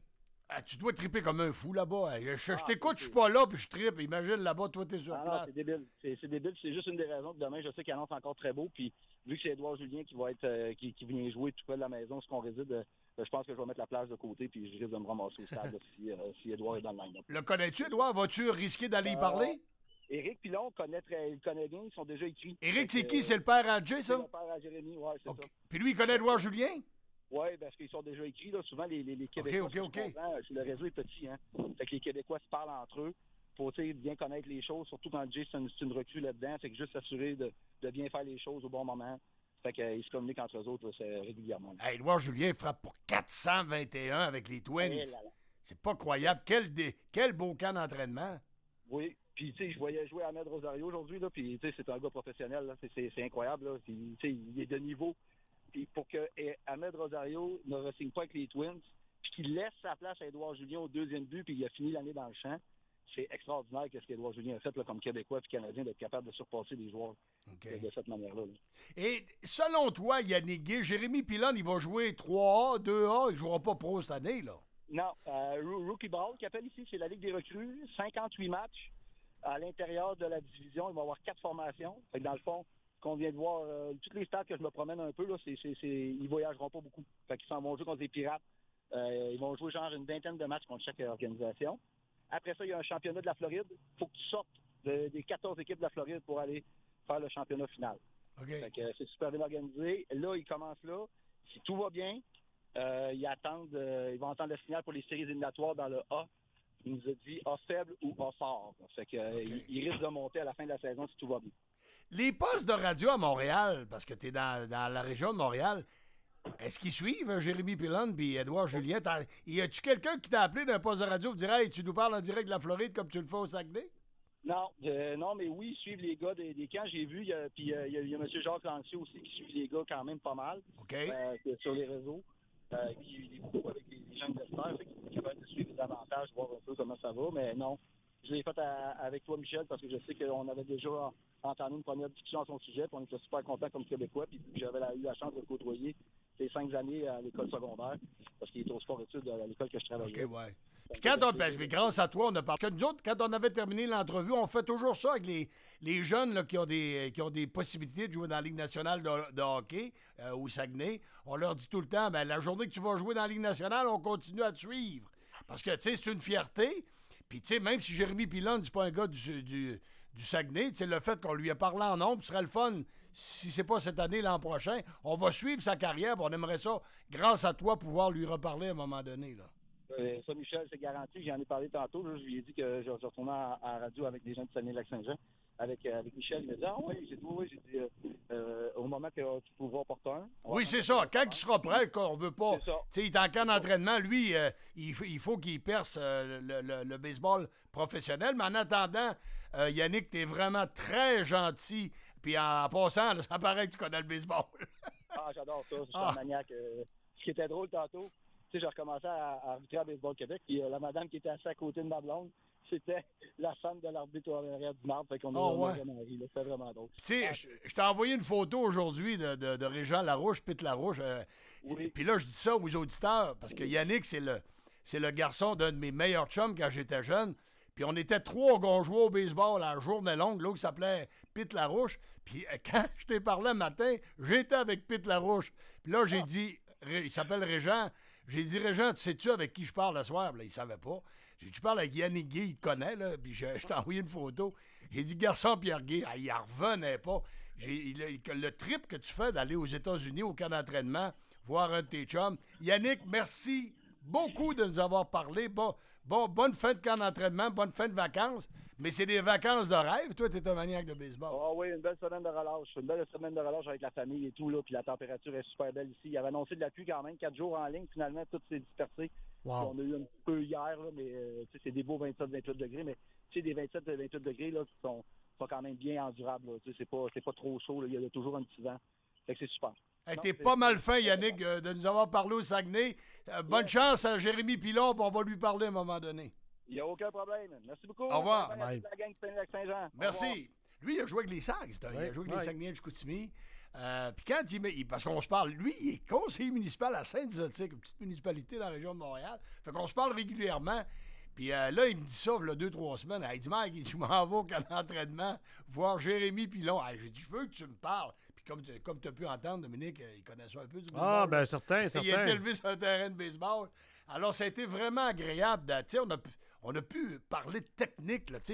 tu dois triper comme un fou là-bas. Je t'écoute, je suis c'est- pas là, puis je tripe. Imagine, là-bas, toi, t'es sur Ah non, place. c'est débile. C'est débile. C'est juste une des raisons que demain, je sais qu'il annonce encore très beau. Puis, vu que c'est Édouard Julien qui va être qui vient jouer tout près de la maison, ce qu'on réside, je pense que je vais mettre la plage de côté, puis je risque de me ramasser au stade là, si Édouard est dans le line-up. Le connais-tu, Edouard? Vas-tu risquer d'aller y parler? Éric Pilon il connaît bien, ils sont déjà écrits. Éric, Fait c'est que, qui? C'est le père à Jay, c'est ça? le père à Jérémy, oui, c'est OK. ça. Puis lui, il connaît Edouard Julien? Oui, parce qu'ils sont déjà écrits. Là. Souvent, les Québécois, OK. le réseau est petit. Hein? Fait que les Québécois se parlent entre eux pour bien connaître les choses, surtout quand Jay, c'est une recrue là-dedans. Fait que juste s'assurer de bien faire les choses au bon moment. Fait qu'ils se communiquent entre eux autres là, c'est régulièrement. Hey, Edouard Julien frappe pour 421 avec les Twins. Eh là là. C'est pas croyable. Quel beau camp d'entraînement. Oui. Puis, tu sais, je voyais jouer Ahmed Rosario aujourd'hui, là, puis, tu sais, c'est un gars professionnel, là. C'est incroyable, là. Puis, tu sais, il est de niveau. Puis, pour que Ahmed Rosario ne re-signe pas avec les Twins, puis qu'il laisse sa place à Édouard Julien au deuxième but, puis il a fini l'année dans le champ, c'est extraordinaire qu'est-ce qu'Édouard Julien a fait, là, comme Québécois puis Canadien, d'être capable de surpasser des joueurs de cette manière-là. Là. Et selon toi, Yannick Guay, Jérémy Pilon, il va jouer 3A, 2A, il ne jouera pas pro cette année, là. Non, Rookie Ball, qui appelle ici, c'est la Ligue des recrues, 58 matchs. À l'intérieur de la division, il va y avoir 4 formations. Fait que dans le fond, qu'on vient de voir, toutes les stades que je me promène un peu, là, ils voyageront pas beaucoup. Fait qu'ils s'en vont jouer contre les Pirates. Ils vont jouer genre une vingtaine de matchs contre chaque organisation. Après ça, il y a un championnat de la Floride. Il faut que tu sortes des 14 équipes de la Floride pour aller faire le championnat final. OK. Fait que c'est super bien organisé. Là, ils commencent là. Si tout va bien, ils vont attendre le signal pour les séries éliminatoires dans le A. Il nous a dit A faible ou A fort. Fait que, il risque de monter à la fin de la saison si tout va bien. Les postes de radio à Montréal, parce que tu es dans la région de Montréal, est-ce qu'ils suivent Jérémy Pilon et Édouard Julien? Y a-tu quelqu'un qui t'a appelé d'un poste de radio pour dire « Hey, tu nous parles en direct de la Floride comme tu le fais au Saguenay? » Non, mais oui, ils suivent les gars des camps. J'ai vu, puis il y a M. Jacques Lancier aussi qui suit les gars quand même pas mal OK. sur les réseaux. Puis il est beaucoup avec les gens de l'Esther, fait qu'il est capable de suivre davantage, voir un peu comment ça va. Mais non, je l'ai fait avec toi, Michel, parce que je sais qu'on avait déjà entamé une première discussion à son sujet, puis on était super contents comme Québécois, puis j'avais eu la chance de le côtoyer ces 5 années à l'école secondaire, parce qu'il était au sport-études à l'école que je travaillais. OK, ouais. Puis grâce à toi, on a parlé. Que nous autres, quand on avait terminé l'entrevue, on fait toujours ça avec les jeunes là, qui ont des possibilités de jouer dans la Ligue nationale de hockey au Saguenay. On leur dit tout le temps, la journée que tu vas jouer dans la Ligue nationale, on continue à te suivre. Parce que, tu sais, c'est une fierté. Puis, tu sais, même si Jérémy Pilon, c'est pas un gars du Saguenay, tu sais, le fait qu'on lui ait parlé en nombre, ce serait le fun. Si c'est pas cette année, l'an prochain, on va suivre sa carrière. On aimerait ça, grâce à toi, pouvoir lui reparler à un moment donné, là. Ça, Michel, c'est garanti. J'en ai parlé tantôt. Là, je lui ai dit que je retournais à la radio avec des gens de Saguenay-Lac-Saint-Jean. Avec Michel, il m'a dit « Ah oui, j'ai dit, au moment que tu trouveras opportun. » Oui, c'est ça. Quand il sera prêt, on veut pas. Tu sais, il est en camp d'entraînement. Lui, il faut qu'il perce le baseball professionnel. Mais en attendant, Yannick, t'es vraiment très gentil. Puis en passant, là, ça paraît que tu connais le baseball. Ah, j'adore ça. Je suis un maniaque. Ce qui était drôle tantôt, tu sais, j'ai recommencé à arbitrer à Baseball Québec. Puis la madame qui était assise à côté de ma blonde, c'était la femme de l'arbitre au arrière du marbre. Fait qu'on a vraiment ri. C'était vraiment drôle. Tu sais, je t'ai envoyé une photo aujourd'hui de Régent Larouche, Pete Larouche. Oui. Puis là, je dis ça aux auditeurs parce que Yannick, c'est le garçon d'un de mes meilleurs chums quand j'étais jeune. Puis on était 3 gars joués au baseball à la journée longue. L'autre s'appelait Pete Larouche. Puis quand je t'ai parlé un matin, j'étais avec Pete Larouche. Puis là, j'ai dit, il s'appelle Régent. J'ai dit, Régent, tu sais-tu avec qui je parle ce soir? Là, il savait pas. J'ai dit, tu parles avec Yannick Guay, il te connaît, là. Puis je t'ai envoyé une photo. J'ai dit, garçon Pierre Guay, il en revenait pas. Le trip que tu fais d'aller aux États-Unis au camp d'entraînement, voir un de tes chums. Yannick, merci beaucoup de nous avoir parlé. Bonne fin de camp d'entraînement, bonne fin de vacances. Mais c'est des vacances de rêve. Toi, tu es un maniaque de baseball. Ah oui, une belle semaine de relâche. Une belle semaine de relâche avec la famille et tout, là. Puis la température est super belle ici. Il avait annoncé de la pluie quand même, 4 jours en ligne. Finalement, tout s'est dispersé. Wow. On a eu un petit peu hier, là, mais c'est des beaux 27-28 degrés. Mais des 27-28 degrés là, qui sont quand même bien endurables. C'est pas trop chaud. Là. Il y a toujours un petit vent. Fait que c'est super. Hey, Non, t'es c'est- pas mal fin, Yannick, de nous avoir parlé au Saguenay. Bonne chance à Jérémy Pilon, puis on va lui parler à un moment donné. Il n'y a aucun problème. Merci beaucoup. Au revoir. Bye bye à toute la gang de Saint-Jean. Au revoir. Merci. Lui, il a joué avec les Sags. Il a joué avec les Saguenayens de Chicoutimi. Puis quand parce qu'on se parle, lui, il est conseiller municipal à Sainte-Zotique, une petite municipalité dans la région de Montréal. Fait qu'on se parle régulièrement. Puis là, il me dit ça, il y a 2-3 semaines. Il dit, Mike, je m'en vais au camp d'entraînement voir Jérémy Pilon. J'ai dit, je veux que tu me parles. Puis comme tu as pu entendre, Dominique, il connaît ça un peu du baseball. Ah, ben certain. Il est élevé sur un terrain de baseball. Alors, ça a été vraiment agréable. On a pu parler de technique, là,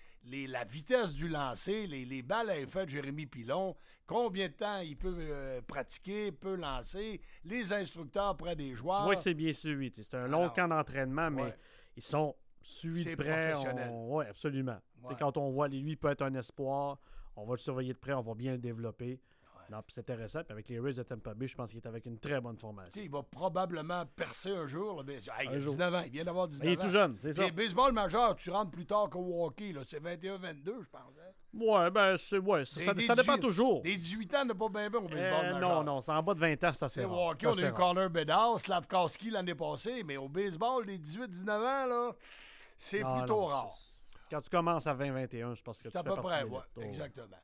la vitesse du lancer, les balles à effet de Jérémy Pilon, combien de temps il peut pratiquer, peut lancer, les instructeurs près des joueurs. Tu vois que c'est bien suivi. C'est un long camp d'entraînement, mais ils sont suivis de près. Professionnel. Oui, absolument. Ouais. Quand on voit, lui, il peut être un espoir. On va le surveiller de près, on va bien le développer. Non, puis c'est intéressant. Puis avec les Rays de Tampa Bay, je pense qu'il est avec une très bonne formation. Il va probablement percer un jour. Là, il a Un jour. 19 ans. Il vient d'avoir 19 ans. Il est tout jeune, c'est ça. Les baseball majeur, tu rentres plus tard qu'au hockey. Là. C'est 21-22, je pense. Hein? Ouais, ben, ça dépend toujours. Des 18 ans n'est pas bien au baseball majeur. Non, c'est en bas de 20 ans, c'est assez rare. Au hockey, on a eu Connor Bedard, Slavkowski l'année passée, mais au baseball, les 18-19 ans, là, c'est plutôt rare. Quand tu commences à 20-21, je pense que tu C'est à fais peu partie près, de oui, l'élite. exactement.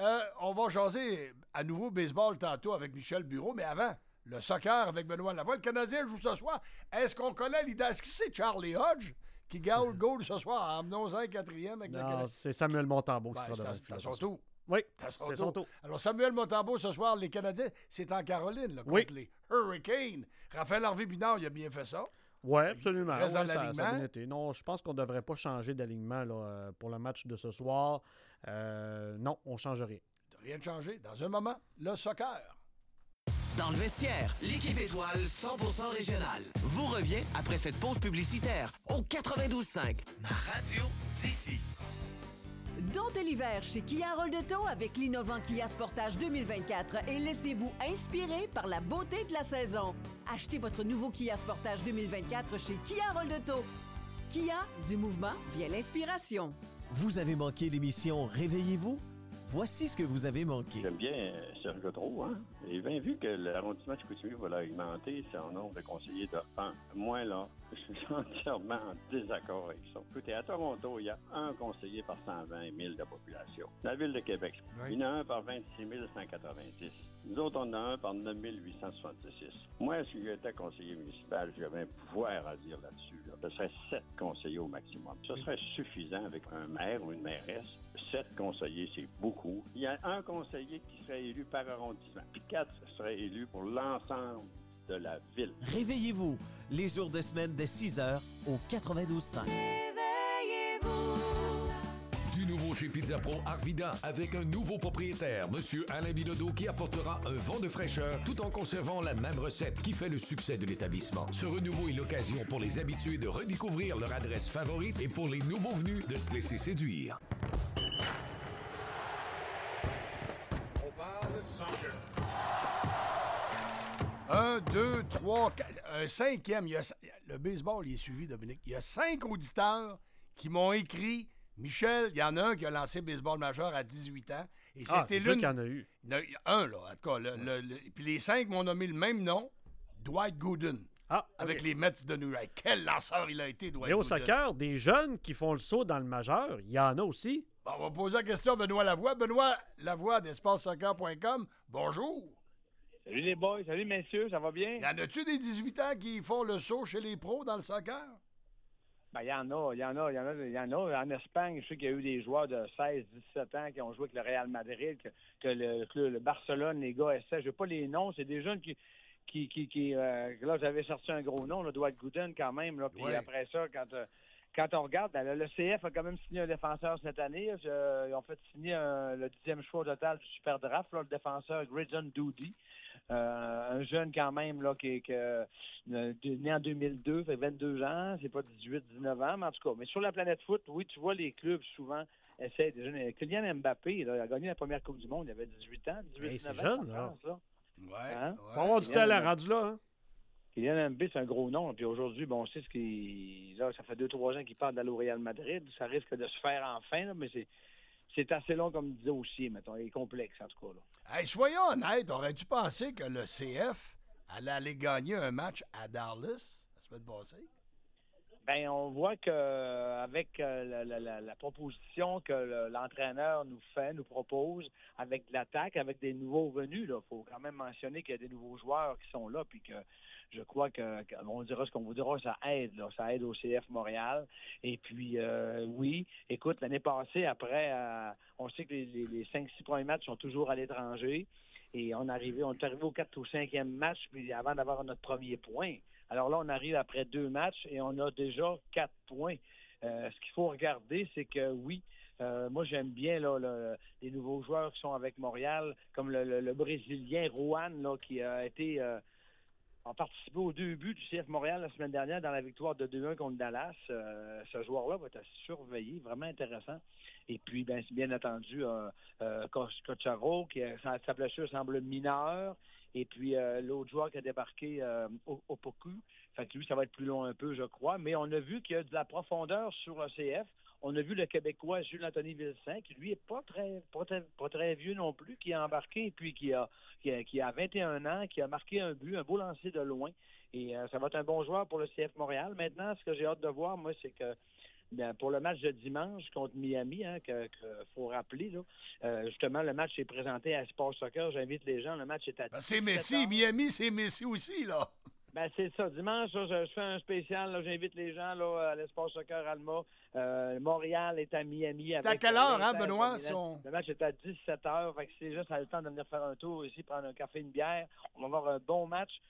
On va jaser à nouveau baseball tantôt avec Michel Bureau, mais avant, le soccer avec Benoît Lavoie. Le Canadien joue ce soir. Est-ce qu'on connaît l'idée? Est-ce que c'est Charlie Hodge qui gagne le goal ce soir en menant un quatrième avec le Canadien? Non, c'est Samuel Montembeau qui sera devant le C'est filet. son tour. Oui, C'est c'est son tour. Alors, Samuel Montembeau, ce soir, les Canadiens, c'est en Caroline, là, contre les Hurricanes. Raphaël Harvey-Pinard, il a bien fait ça. Oui, absolument. reste dans Ouais, ça a l'alignement. bien été. Non, je pense qu'on ne devrait pas changer d'alignement là, pour le match de ce soir. Non, on ne change rien. Rien de changé. Dans un moment, le soccer. Dans le vestiaire, l'équipe étoile 100% régionale vous revient après cette pause publicitaire au 92.5, ma radio d'ici. Domptez l'hiver chez Kia Rolletto avec l'innovant Kia Sportage 2024 et laissez-vous inspirer par la beauté de la saison. Achetez votre nouveau Kia Sportage 2024 chez Kia Rolletto. Kia, du mouvement vient l'inspiration. Vous avez manqué l'émission Réveillez-vous? Voici ce que vous avez manqué. J'aime bien Serge Gautreau, hein? Et bien vu que l'arrondissement de Chicoutimi va augmenter son nombre de conseillers de 1. Moi, là, je suis entièrement en désaccord avec ça. Écoutez, à Toronto, il y a un conseiller par 120 000 de population. La ville de Québec, il y en a un par 26 190. Nous autres, on en a un par 9 866. Moi, si j'étais conseiller municipal, j'avais un pouvoir à dire là-dessus. Là. Ce serait 7 conseillers au maximum. Ce serait suffisant avec un maire ou une mairesse. 7 conseillers, c'est beaucoup. Il y a un conseiller qui serait élu par arrondissement, puis 4 seraient élus pour l'ensemble de la ville. Réveillez-vous, les jours de semaine de 6h au 92.5. Du nouveau chez Pizza Pro Arvida avec un nouveau propriétaire, M. Alain Bilodeau, qui apportera un vent de fraîcheur tout en conservant la même recette qui fait le succès de l'établissement. Ce renouveau est l'occasion pour les habitués de redécouvrir leur adresse favorite et pour les nouveaux venus de se laisser séduire. On parle de soccer. 1, 2, 3, 4, un cinquième. Le baseball, il est suivi, Dominique. Il y a 5 auditeurs qui m'ont écrit. Michel, il y en a un qui a lancé baseball majeur à 18 ans. Et c'était c'est sûr qu'il y en a eu. Il y en a eu un, là, en tout cas. Puis les 5 m'ont nommé le même nom, Dwight Gooden. Avec les Mets de New York. Quel lanceur il a été, Dwight Et au Gooden. soccer, des jeunes qui font le saut dans le majeur, il y en a aussi. Bon, on va poser la question à Benoît Lavoie. Benoît Lavoie d'EspaceSoccer.com. Bonjour. Salut les boys, salut messieurs, ça va bien? Y en a-tu des 18 ans qui font le saut chez les pros dans le soccer? Ben, il y en a. En Espagne, je sais qu'il y a eu des joueurs de 16, 17 ans qui ont joué avec le Real Madrid, que le Barcelone, les gars essaient. Je n'ai pas les noms, c'est des jeunes qui là, j'avais sorti un gros nom, là, Dwight Gooden quand même, là. Puis après ça, quand on regarde, le CF a quand même signé un défenseur cette année. Ils ont fait signer le 10e choix au total du Super Draft, là, le défenseur Grayson Doody. Un jeune quand même là qui est né en 2002, fait 22 ans, c'est pas 18, 19 ans, mais en tout cas. Mais sur la planète foot, oui, tu vois les clubs souvent essaient des jeunes. Kylian Mbappé, là, il a gagné la première Coupe du Monde, il avait 18 ans, 18, 19 c'est ans. jeune, là. Ouais. Hein? Faut avoir du talent rendu là. Hein? Kylian Mbappé, c'est un gros nom. Puis aujourd'hui, bon, on sait ce qui. Là, ça fait 2-3 ans qu'il parle d'aller au Real Madrid. Ça risque de se faire enfin, là, mais c'est assez long comme dossier, mettons. Il est complexe, en tout cas. Là. Hey, soyons honnêtes, aurais-tu pensé que le CF allait aller gagner un match à Dallas la semaine passée? Ben, on voit que avec la proposition que l'entraîneur nous propose, avec l'attaque, avec des nouveaux venus, il faut quand même mentionner qu'il y a des nouveaux joueurs qui sont là, puis que je crois on dira ce qu'on vous dira, ça aide au CF Montréal. Et puis, oui, écoute, l'année passée, après, on sait que les 5-6 premiers matchs sont toujours à l'étranger. Et on est arrivé au 4 ou 5e match, puis avant d'avoir notre premier point. Alors là, on arrive après 2 matchs et on a déjà 4 points. Ce qu'il faut regarder, c'est que oui, moi j'aime bien là, les nouveaux joueurs qui sont avec Montréal, comme le Brésilien Rouen, là, qui a été a participé aux 2 buts du CF Montréal la semaine dernière dans la victoire de 2-1 contre Dallas. Ce joueur-là va être surveillé, vraiment intéressant. Et puis, bien entendu, Cocharo, sa blessure semble mineure. Et puis, l'autre joueur qui a débarqué, Opoku. Fait que lui, ça va être plus long un peu, je crois. Mais on a vu qu'il y a de la profondeur sur le CF. On a vu le Québécois Jules-Anthony Vilsaint, qui lui est pas très vieux non plus, qui a embarqué et puis qui a 21 ans, qui a marqué un but, un beau lancer de loin. Et ça va être un bon joueur pour le CF Montréal. Maintenant, ce que j'ai hâte de voir, moi, c'est que pour le match de dimanche contre Miami, qu'il faut rappeler, là, justement, le match est présenté à Sport Soccer. J'invite les gens. Le match est à 17h. C'est Messi. Miami, c'est Messi aussi, là. C'est ça. Dimanche, là, je fais un spécial. Là, j'invite les gens là, à l'Espace Soccer Alma. Montréal est à Miami. C'est à quelle heure, hein, Benoît? Le match est à 17h. Fait que c'est juste le temps de venir faire un tour ici, prendre un café, une bière. On va avoir un bon match.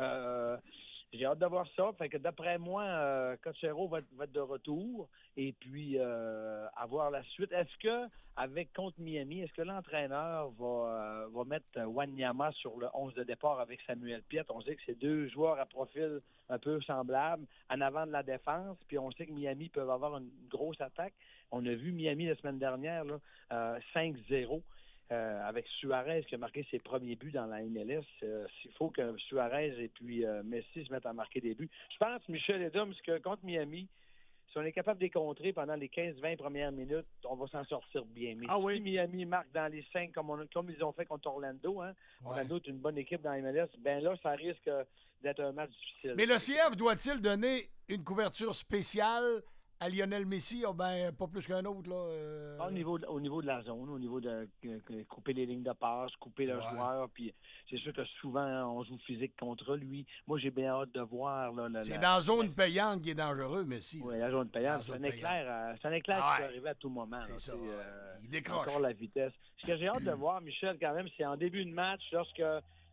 J'ai hâte de voir ça. Fait que d'après moi, Cochero va être de retour. Et puis, avoir la suite. Est-ce que, contre Miami, est-ce que l'entraîneur va mettre Wanyama sur le 11 de départ avec Samuel Piette? On sait que c'est 2 joueurs à profil un peu semblable en avant de la défense. Puis on sait que Miami peut avoir une grosse attaque. On a vu Miami la semaine dernière, là, 5-0. Avec Suarez qui a marqué ses premiers buts dans la MLS. S'il faut que Suarez et puis Messi se mettent à marquer des buts. Je pense, Michel Edom, que contre Miami, si on est capable de les contrer pendant les 15-20 premières minutes, on va s'en sortir bien. Mais si Miami marque dans les 5, comme ils ont fait contre Orlando, hein, Orlando est une bonne équipe dans la MLS, là, ça risque d'être un match difficile. Mais le CF doit-il donner une couverture spéciale à Lionel Messi, pas plus qu'un autre, là. Au niveau de la zone, au niveau de couper les lignes de passe, couper le joueur, puis c'est sûr que souvent, on joue physique contre lui. Moi, j'ai bien hâte de voir. Là, c'est dans la zone payante qui est dangereux, Messi. Oui, la zone payante. C'est un éclair qui peut arriver à tout moment. C'est ça. Il décroche. Encore la vitesse. Ce que j'ai hâte de voir, Michel, quand même, c'est en début de match, lorsque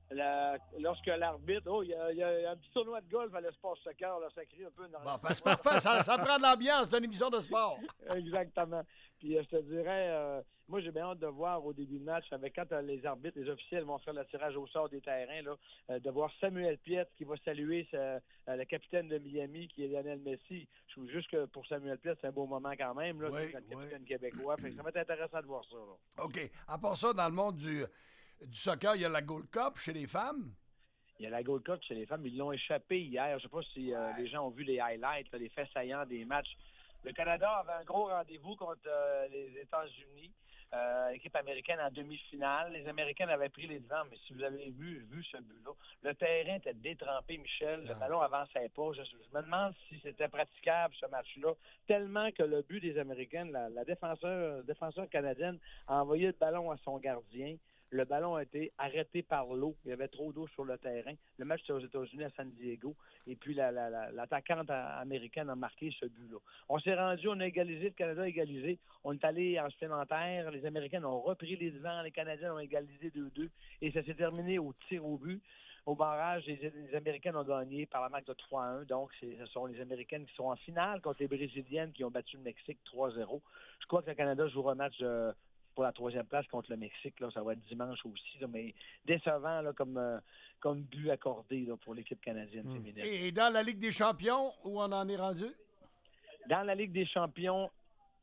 l'arbitre, il y a un petit tournoi de golf à l'Espace Soccer, là, ça crie un peu. C'est parfait, ça prend de l'ambiance d'une émission de sport. Exactement. Puis je te dirais, moi j'ai bien hâte de voir au début de match, quand les arbitres, les officiels vont faire le tirage au sort des terrains, là, de voir Samuel Piette qui va saluer le capitaine de Miami qui est Lionel Messi. Je trouve juste que pour Samuel Piette, c'est un beau moment quand même, là, c'est le capitaine québécois. Fait que ça va être intéressant de voir ça. Là. OK. À part ça, dans le monde du soccer, il y a la Gold Cup chez les femmes. Il y a la Gold Cup chez les femmes. Ils l'ont échappé hier. Je ne sais pas si les gens ont vu les highlights, les faits saillants des matchs. Le Canada avait un gros rendez-vous contre les États-Unis. L'équipe américaine en demi-finale. Les Américaines avaient pris les devants, mais si vous avez vu ce but-là, le terrain était détrempé, Michel. Le ballon avançait pas. Je me demande si c'était praticable, ce match-là, tellement que le but des Américaines, la défenseur canadienne, a envoyé le ballon à son gardien. Le ballon a été arrêté par l'eau. Il y avait trop d'eau sur le terrain. Le match était aux États-Unis à San Diego. Et puis, l'attaquante américaine a marqué ce but-là. On s'est rendu, on a égalisé, le Canada a égalisé. On est allé en supplémentaire. Les Américaines ont repris les devants. Les Canadiens ont égalisé 2-2. Et ça s'est terminé au tir au but. Au barrage, les Américaines ont gagné par la marque de 3-1. Donc, ce sont les Américaines qui sont en finale contre les Brésiliennes qui ont battu le Mexique 3-0. Je crois que le Canada jouera un match pour la 3e place contre le Mexique. Là, ça va être dimanche aussi, là, mais décevant là, comme but accordé là, pour l'équipe canadienne féminine. Et dans la Ligue des champions, où on en est rendu? Dans la Ligue des champions,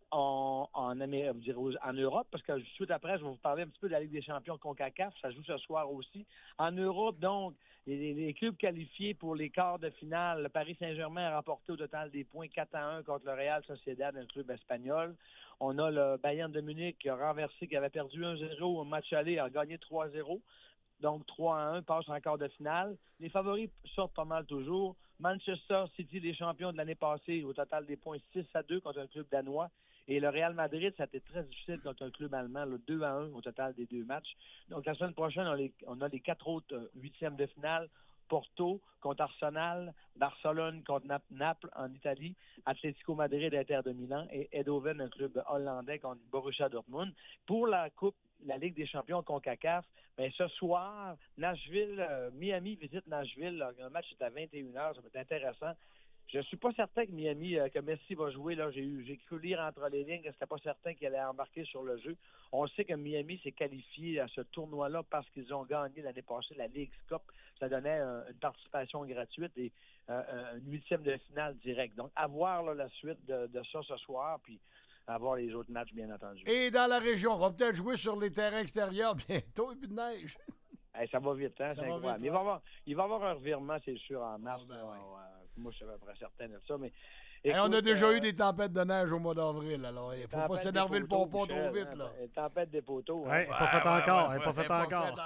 en Europe, parce que suite après, je vais vous parler un petit peu de la Ligue des champions CONCACAF. Ça joue ce soir aussi. En Europe, donc, les clubs qualifiés pour les quarts de finale, le Paris Saint-Germain a remporté au total des points 4-1 contre le Real Sociedad, un club espagnol. On a le Bayern de Munich qui a renversé, qui avait perdu 1-0 au match aller, a gagné 3-0. Donc 3-1, passe en quart de finale. Les favoris sortent pas mal toujours. Manchester City, les champions de l'année passée, au total des points 6-2 contre un club danois. Et le Real Madrid, ça a été très difficile contre un club allemand, 2-1 au total des 2 matchs. Donc la semaine prochaine, on a les 4 autres huitièmes de finale. Porto contre Arsenal, Barcelone contre Naples en Italie, Atlético Madrid, Inter de Milan et Eindhoven, un club hollandais contre Borussia Dortmund. Pour la Coupe, la Ligue des champions CONCACAF, bien, ce soir, Miami visite Nashville. Un match est à 21h, ça va être intéressant. Je suis pas certain que que Messi va jouer. Là, j'ai cru lire entre les lignes que c'était pas certain qu'il allait embarquer sur le jeu. On sait que Miami s'est qualifié à ce tournoi-là parce qu'ils ont gagné l'année passée la Leagues Cup. Ça donnait une participation gratuite et une huitième de finale directe. Donc, à voir là, la suite de ça ce soir, puis à voir les autres matchs, bien entendu. Et dans la région, on va peut-être jouer sur les terrains extérieurs bientôt et puis de neige. Hey, ça va vite, hein? C'est incroyable. Vite, il va y avoir un revirement, c'est sûr, en mars. Moi, je suis à peu près certain de ça. Mais écoute, on a déjà eu des tempêtes de neige au mois d'avril, alors il ne faut pas s'énerver le pompon trop vite. Là. Tempête des poteaux. Hein? Pas fait encore. Pas fait encore.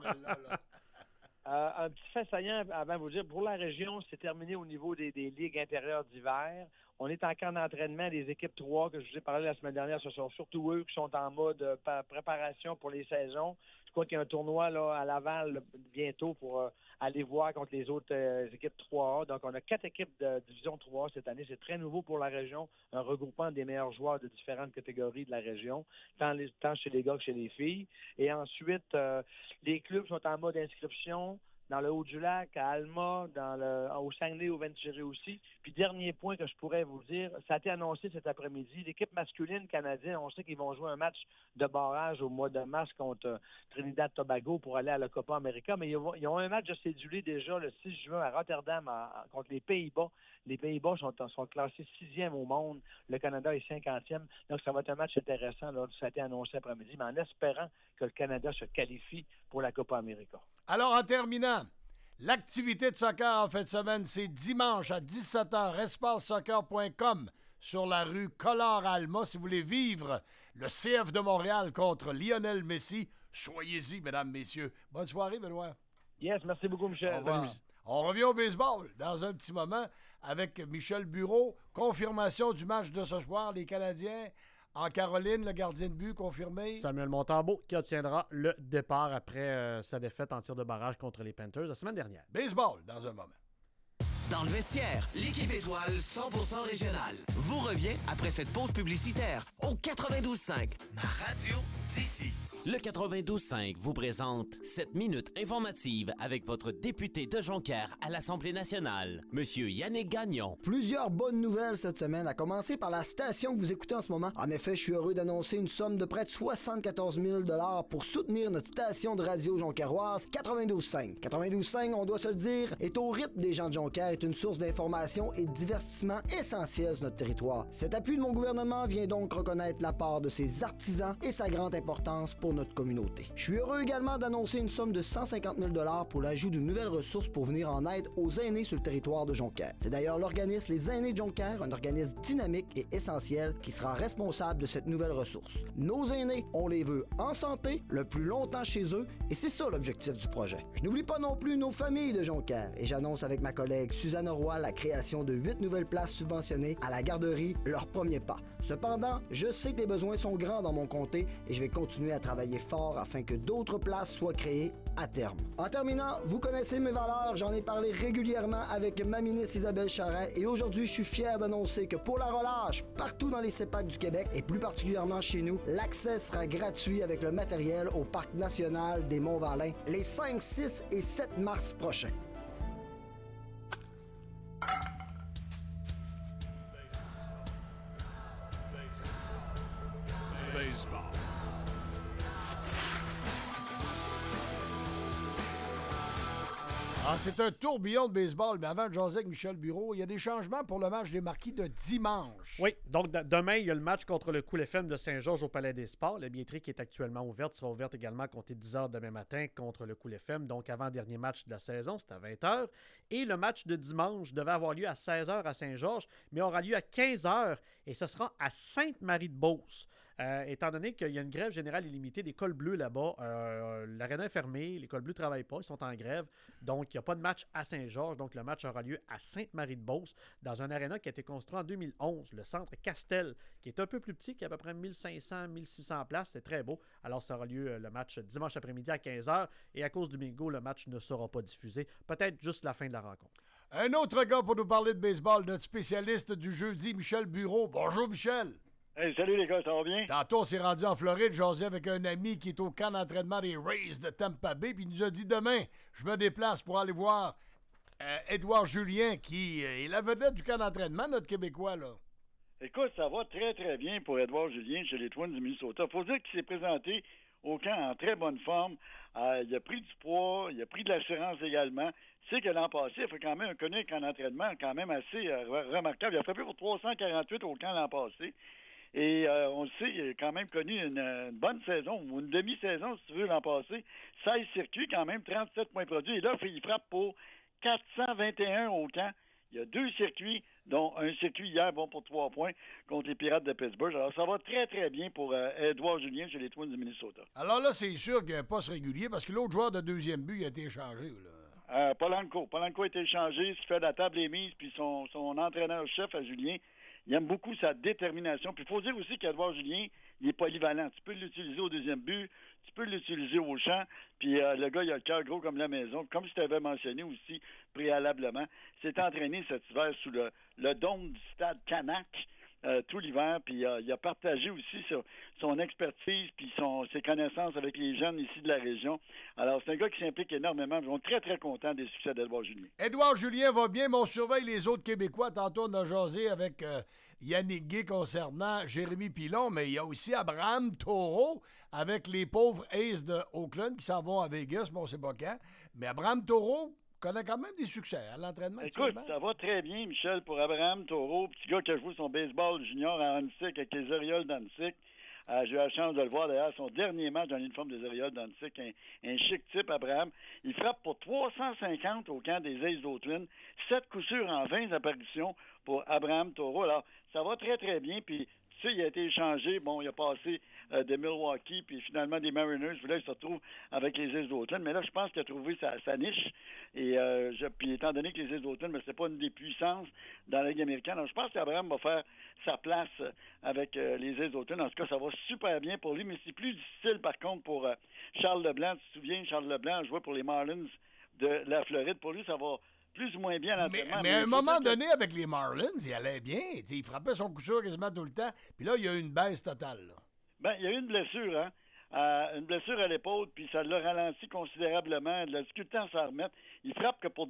Un petit fait saillant avant de vous dire, pour la région, c'est terminé au niveau des ligues intérieures d'hiver. On est en camp d'entraînement. Les équipes 3 que je vous ai parlé la semaine dernière, ce sont surtout eux qui sont en mode préparation pour les saisons. Je crois qu'il y a un tournoi là, à Laval bientôt pour aller voir contre les autres équipes 3A. Donc, on a 4 équipes de division 3A cette année. C'est très nouveau pour la région. Un regroupement des meilleurs joueurs de différentes catégories de la région, tant chez les gars que chez les filles. Et ensuite, les clubs sont en mode inscription dans le Haut-du-Lac, à Alma, au Saguenay, au Venturé aussi. Puis dernier point que je pourrais vous dire, ça a été annoncé cet après-midi. L'équipe masculine canadienne, on sait qu'ils vont jouer un match de barrage au mois de mars contre Trinidad-Tobago pour aller à la Copa América, mais ils ont un match de cédulé déjà le 6 juin à Rotterdam contre les Pays-Bas. Les Pays-Bas sont classés 6e au monde. Le Canada est 50e. Donc, ça va être un match intéressant. Là, ça a été annoncé après-midi, mais en espérant que le Canada se qualifie pour la Copa América. Alors, en terminant, l'activité de soccer en fin de semaine, c'est dimanche à 17h, espacesoccer.com, sur la rue Collard-Alma. Si vous voulez vivre le CF de Montréal contre Lionel Messi, soyez-y, mesdames, messieurs. Bonne soirée, Benoît. Yes, merci beaucoup, Michel. On revient au baseball dans un petit moment avec Michel Bureau. Confirmation du match de ce soir, les Canadiens. En Caroline, le gardien de but confirmé. Samuel Montembeault qui obtiendra le départ après sa défaite en tir de barrage contre les Panthers la semaine dernière. Baseball dans un moment. Dans le vestiaire, l'équipe étoile 100% régionale vous revient après cette pause publicitaire au 92.5, ma radio d'ici. Le 92.5 vous présente 7 minutes informatives avec votre député de Jonquière à l'Assemblée nationale, Monsieur Yannick Gagnon. Plusieurs bonnes nouvelles cette semaine, à commencer par la station que vous écoutez en ce moment. En effet, je suis heureux d'annoncer une somme de près de 74 000 $ pour soutenir notre station de radio jonquiéroise 92.5. 92.5, on doit se le dire, est au rythme des gens de Jonquière, est une source d'information et de divertissement essentielle sur notre territoire. Cet appui de mon gouvernement vient donc reconnaître la part de ses artisans et sa grande importance pour notre communauté. Je suis heureux également d'annoncer une somme de 150 000 $ pour l'ajout d'une nouvelle ressource pour venir en aide aux aînés sur le territoire de Jonquière. C'est d'ailleurs l'organisme Les Aînés de Jonquière, un organisme dynamique et essentiel qui sera responsable de cette nouvelle ressource. Nos aînés, on les veut en santé, le plus longtemps chez eux, et c'est ça l'objectif du projet. Je n'oublie pas non plus nos familles de Jonquière, et j'annonce avec ma collègue Suzanne Roy la création de 8 nouvelles places subventionnées à la garderie Leur Premier Pas. Cependant, je sais que les besoins sont grands dans mon comté et je vais continuer à travailler fort afin que d'autres places soient créées à terme. En terminant, vous connaissez mes valeurs, j'en ai parlé régulièrement avec ma ministre Isabelle Charret et aujourd'hui, je suis fier d'annoncer que pour la relâche, partout dans les CEPAC du Québec et plus particulièrement chez nous, l'accès sera gratuit avec le matériel au Parc national des Monts-Valin les 5, 6 et 7 mars prochains. Baseball. Ah, c'est un tourbillon de baseball, mais avant de jaser avec Michel Bureau, il y a des changements pour le match des Marquis de dimanche. Oui, donc demain, il y a le match contre le Cool FM de Saint-Georges au Palais des Sports. La billetterie qui est actuellement ouverte sera ouverte également à compter 10h demain matin contre le Cool FM, donc avant-dernier match de la saison, c'est à 20h. Et le match de dimanche devait avoir lieu à 16h à Saint-Georges, mais aura lieu à 15h et ce sera à Sainte-Marie-de-Beauce. Étant donné qu'il y a une grève générale illimitée des cols bleus là-bas, l'aréna est fermée, les cols bleus ne travaillent pas, ils sont en grève, donc il n'y a pas de match à Saint-Georges, donc le match aura lieu à Sainte-Marie-de-Beauce, dans un aréna qui a été construit en 2011, le centre Castel, qui est un peu plus petit, qui a à peu près 1500-1600 places, c'est très beau. Alors ça aura lieu le match dimanche après-midi à 15h, et à cause du bingo, le match ne sera pas diffusé, peut-être juste la fin de la rencontre. Un autre gars pour nous parler de baseball, notre spécialiste du jeudi, Michel Bureau. Bonjour Michel. Hey, salut les gars, ça va bien? Tantôt, on s'est rendu en Floride, jasé avec un ami qui est au camp d'entraînement des Rays de Tampa Bay, puis il nous a dit demain, je me déplace pour aller voir Édouard Julien, qui est la vedette du camp d'entraînement, notre Québécois, là. Écoute, ça va très, très bien pour Édouard Julien chez les Twins du Minnesota. Faut dire qu'il s'est présenté au camp en très bonne forme. Il a pris du poids, il a pris de l'assurance également. C'est que l'an passé, il fait quand même un connu qu'en entraînement quand même assez remarquable. Il a frappé pour 348 au camp l'an passé. Et on le sait, il a quand même connu une bonne saison, ou une demi-saison, si tu veux, l'an passé. 16 circuits, quand même, 37 points produits. Et là, il frappe pour 421 au camp. Il y a 2 circuits, dont un circuit hier, bon, pour 3 points, contre les Pirates de Pittsburgh. Alors, ça va très, très bien pour Édouard Julien chez les Twins du Minnesota. Alors là, c'est sûr qu'il n'y a un poste régulier, parce que l'autre joueur de deuxième but, il a été échangé, là. Polanco a été échangé, ce qui fait la table est mise, puis son entraîneur-chef à Julien, il aime beaucoup sa détermination. Puis il faut dire aussi qu'Édouard Julien, il est polyvalent. Tu peux l'utiliser au deuxième but, tu peux l'utiliser au champ, puis le gars, il a le cœur gros comme la maison. Comme je t'avais mentionné aussi préalablement, s'est entraîné cet hiver sous le dôme du stade Canac tout l'hiver, puis il a partagé aussi son expertise puis ses connaissances avec les jeunes ici de la région. Alors, c'est un gars qui s'implique énormément. Ils sont très, très contents des succès d'Édouard Julien. Édouard Julien va bien, mais on surveille les autres Québécois. Tantôt, on a jasé avec Yannick Guay concernant Jérémy Pilon, mais il y a aussi Abraham Taureau avec les pauvres Aces de Oakland qui s'en vont à Vegas, mais on ne sait pas quand. Mais Abraham Taureau connaît quand même des succès à l'entraînement. Écoute, ça va très bien, Michel, pour Abraham Taureau, petit gars qui a joué son baseball junior à Hansik avec les Orioles d'Hansik. J'ai eu la chance de le voir d'ailleurs, son dernier match dans l'uniforme des Orioles d'Hansik, un chic type, Abraham. Il frappe pour 350 au camp des Aces d'Oakland, 7 coups sûrs en 20 apparitions pour Abraham Taureau. Alors, ça va très, très bien, puis tu sais, il a été échangé. Bon, il a passé de Milwaukee, puis finalement des Mariners. Puis là, il se retrouve avec les Aces d'Oakland. Mais là, je pense qu'il a trouvé sa niche. Et puis, étant donné que les Aces d'Oakland, c'est pas une des puissances dans la Ligue américaine, alors je pense qu'Abraham va faire sa place avec les Aces d'Oakland. En tout cas, ça va super bien pour lui. Mais c'est plus difficile, par contre, pour Charles Leblanc. Tu te souviens, Charles Leblanc jouait pour les Marlins de la Floride. Pour lui, ça va plus ou moins bien à l'entraînement. Mais à un moment donné, avec les Marlins, il allait bien. T'sais, il frappait son coup sûr quasiment tout le temps. Puis là, il y a eu une baisse totale. Là. Ben, il y a eu une blessure, hein? Une blessure à l'épaule, puis ça l'a ralenti considérablement. De la difficulté à s'en remettre. Il frappe que pour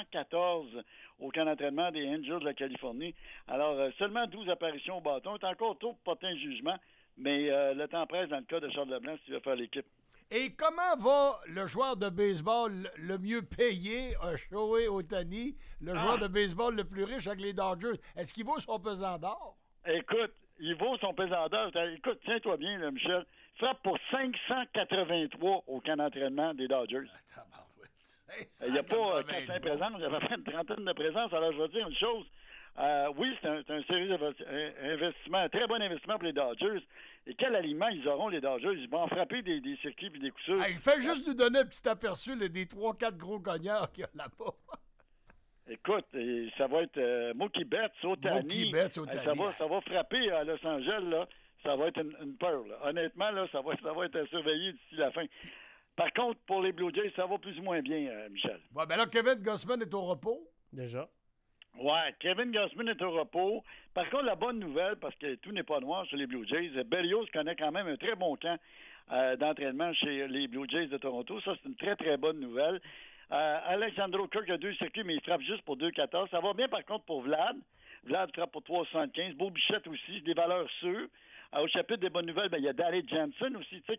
214 au camp d'entraînement des Angels de la Californie. Alors, seulement 12 apparitions au bâton. C'est encore tôt pour porter un jugement, mais le temps presse dans le cas de Charles Leblanc s'il veut faire l'équipe. Et comment va le joueur de baseball le mieux payé, Shohei Ohtani, le joueur de baseball le plus riche avec les Dodgers? Est-ce qu'il vaut son pesant d'or? Écoute, il vaut son pesant d'or. Écoute, tiens-toi bien, là, Michel. Frappe pour 583 au camp d'entraînement des Dodgers. Il n'y a pas 400 présences, il y avait une trentaine de présences. Alors, je vais dire une chose. Oui, c'est un sérieux investissement, un très bon investissement pour les Dodgers. Et quel aliment ils auront, les Dodgers? Ils vont en frapper des circuits et des coups sûrs. Il fait juste nous donner un petit aperçu des 3-4 gros cognards qu'il y a là-bas. Écoute, ça va être Mookie Betts, Ohtani. Ça va frapper à Los Angeles, là. Ça va être une peur, là. Honnêtement, là, ça va être surveillé d'ici la fin. Par contre, pour les Blue Jays, ça va plus ou moins bien, Michel. Ouais, ben là, Kevin Gausman est au repos. Déjà. Ouais, Kevin Gausman est au repos. Par contre, la bonne nouvelle, parce que tout n'est pas noir sur les Blue Jays, Berrios connaît quand même un très bon camp d'entraînement chez les Blue Jays de Toronto. Ça, c'est une très, très bonne nouvelle. Alexandro Kirk a 2 circuits, mais il frappe juste pour 2,14. Ça va bien, par contre, pour Vlad. Vlad frappe pour 3,75. Beau Bichette aussi, des valeurs sûres. Au chapitre des bonnes nouvelles, il y a Darry Jansen aussi, tu sais, qui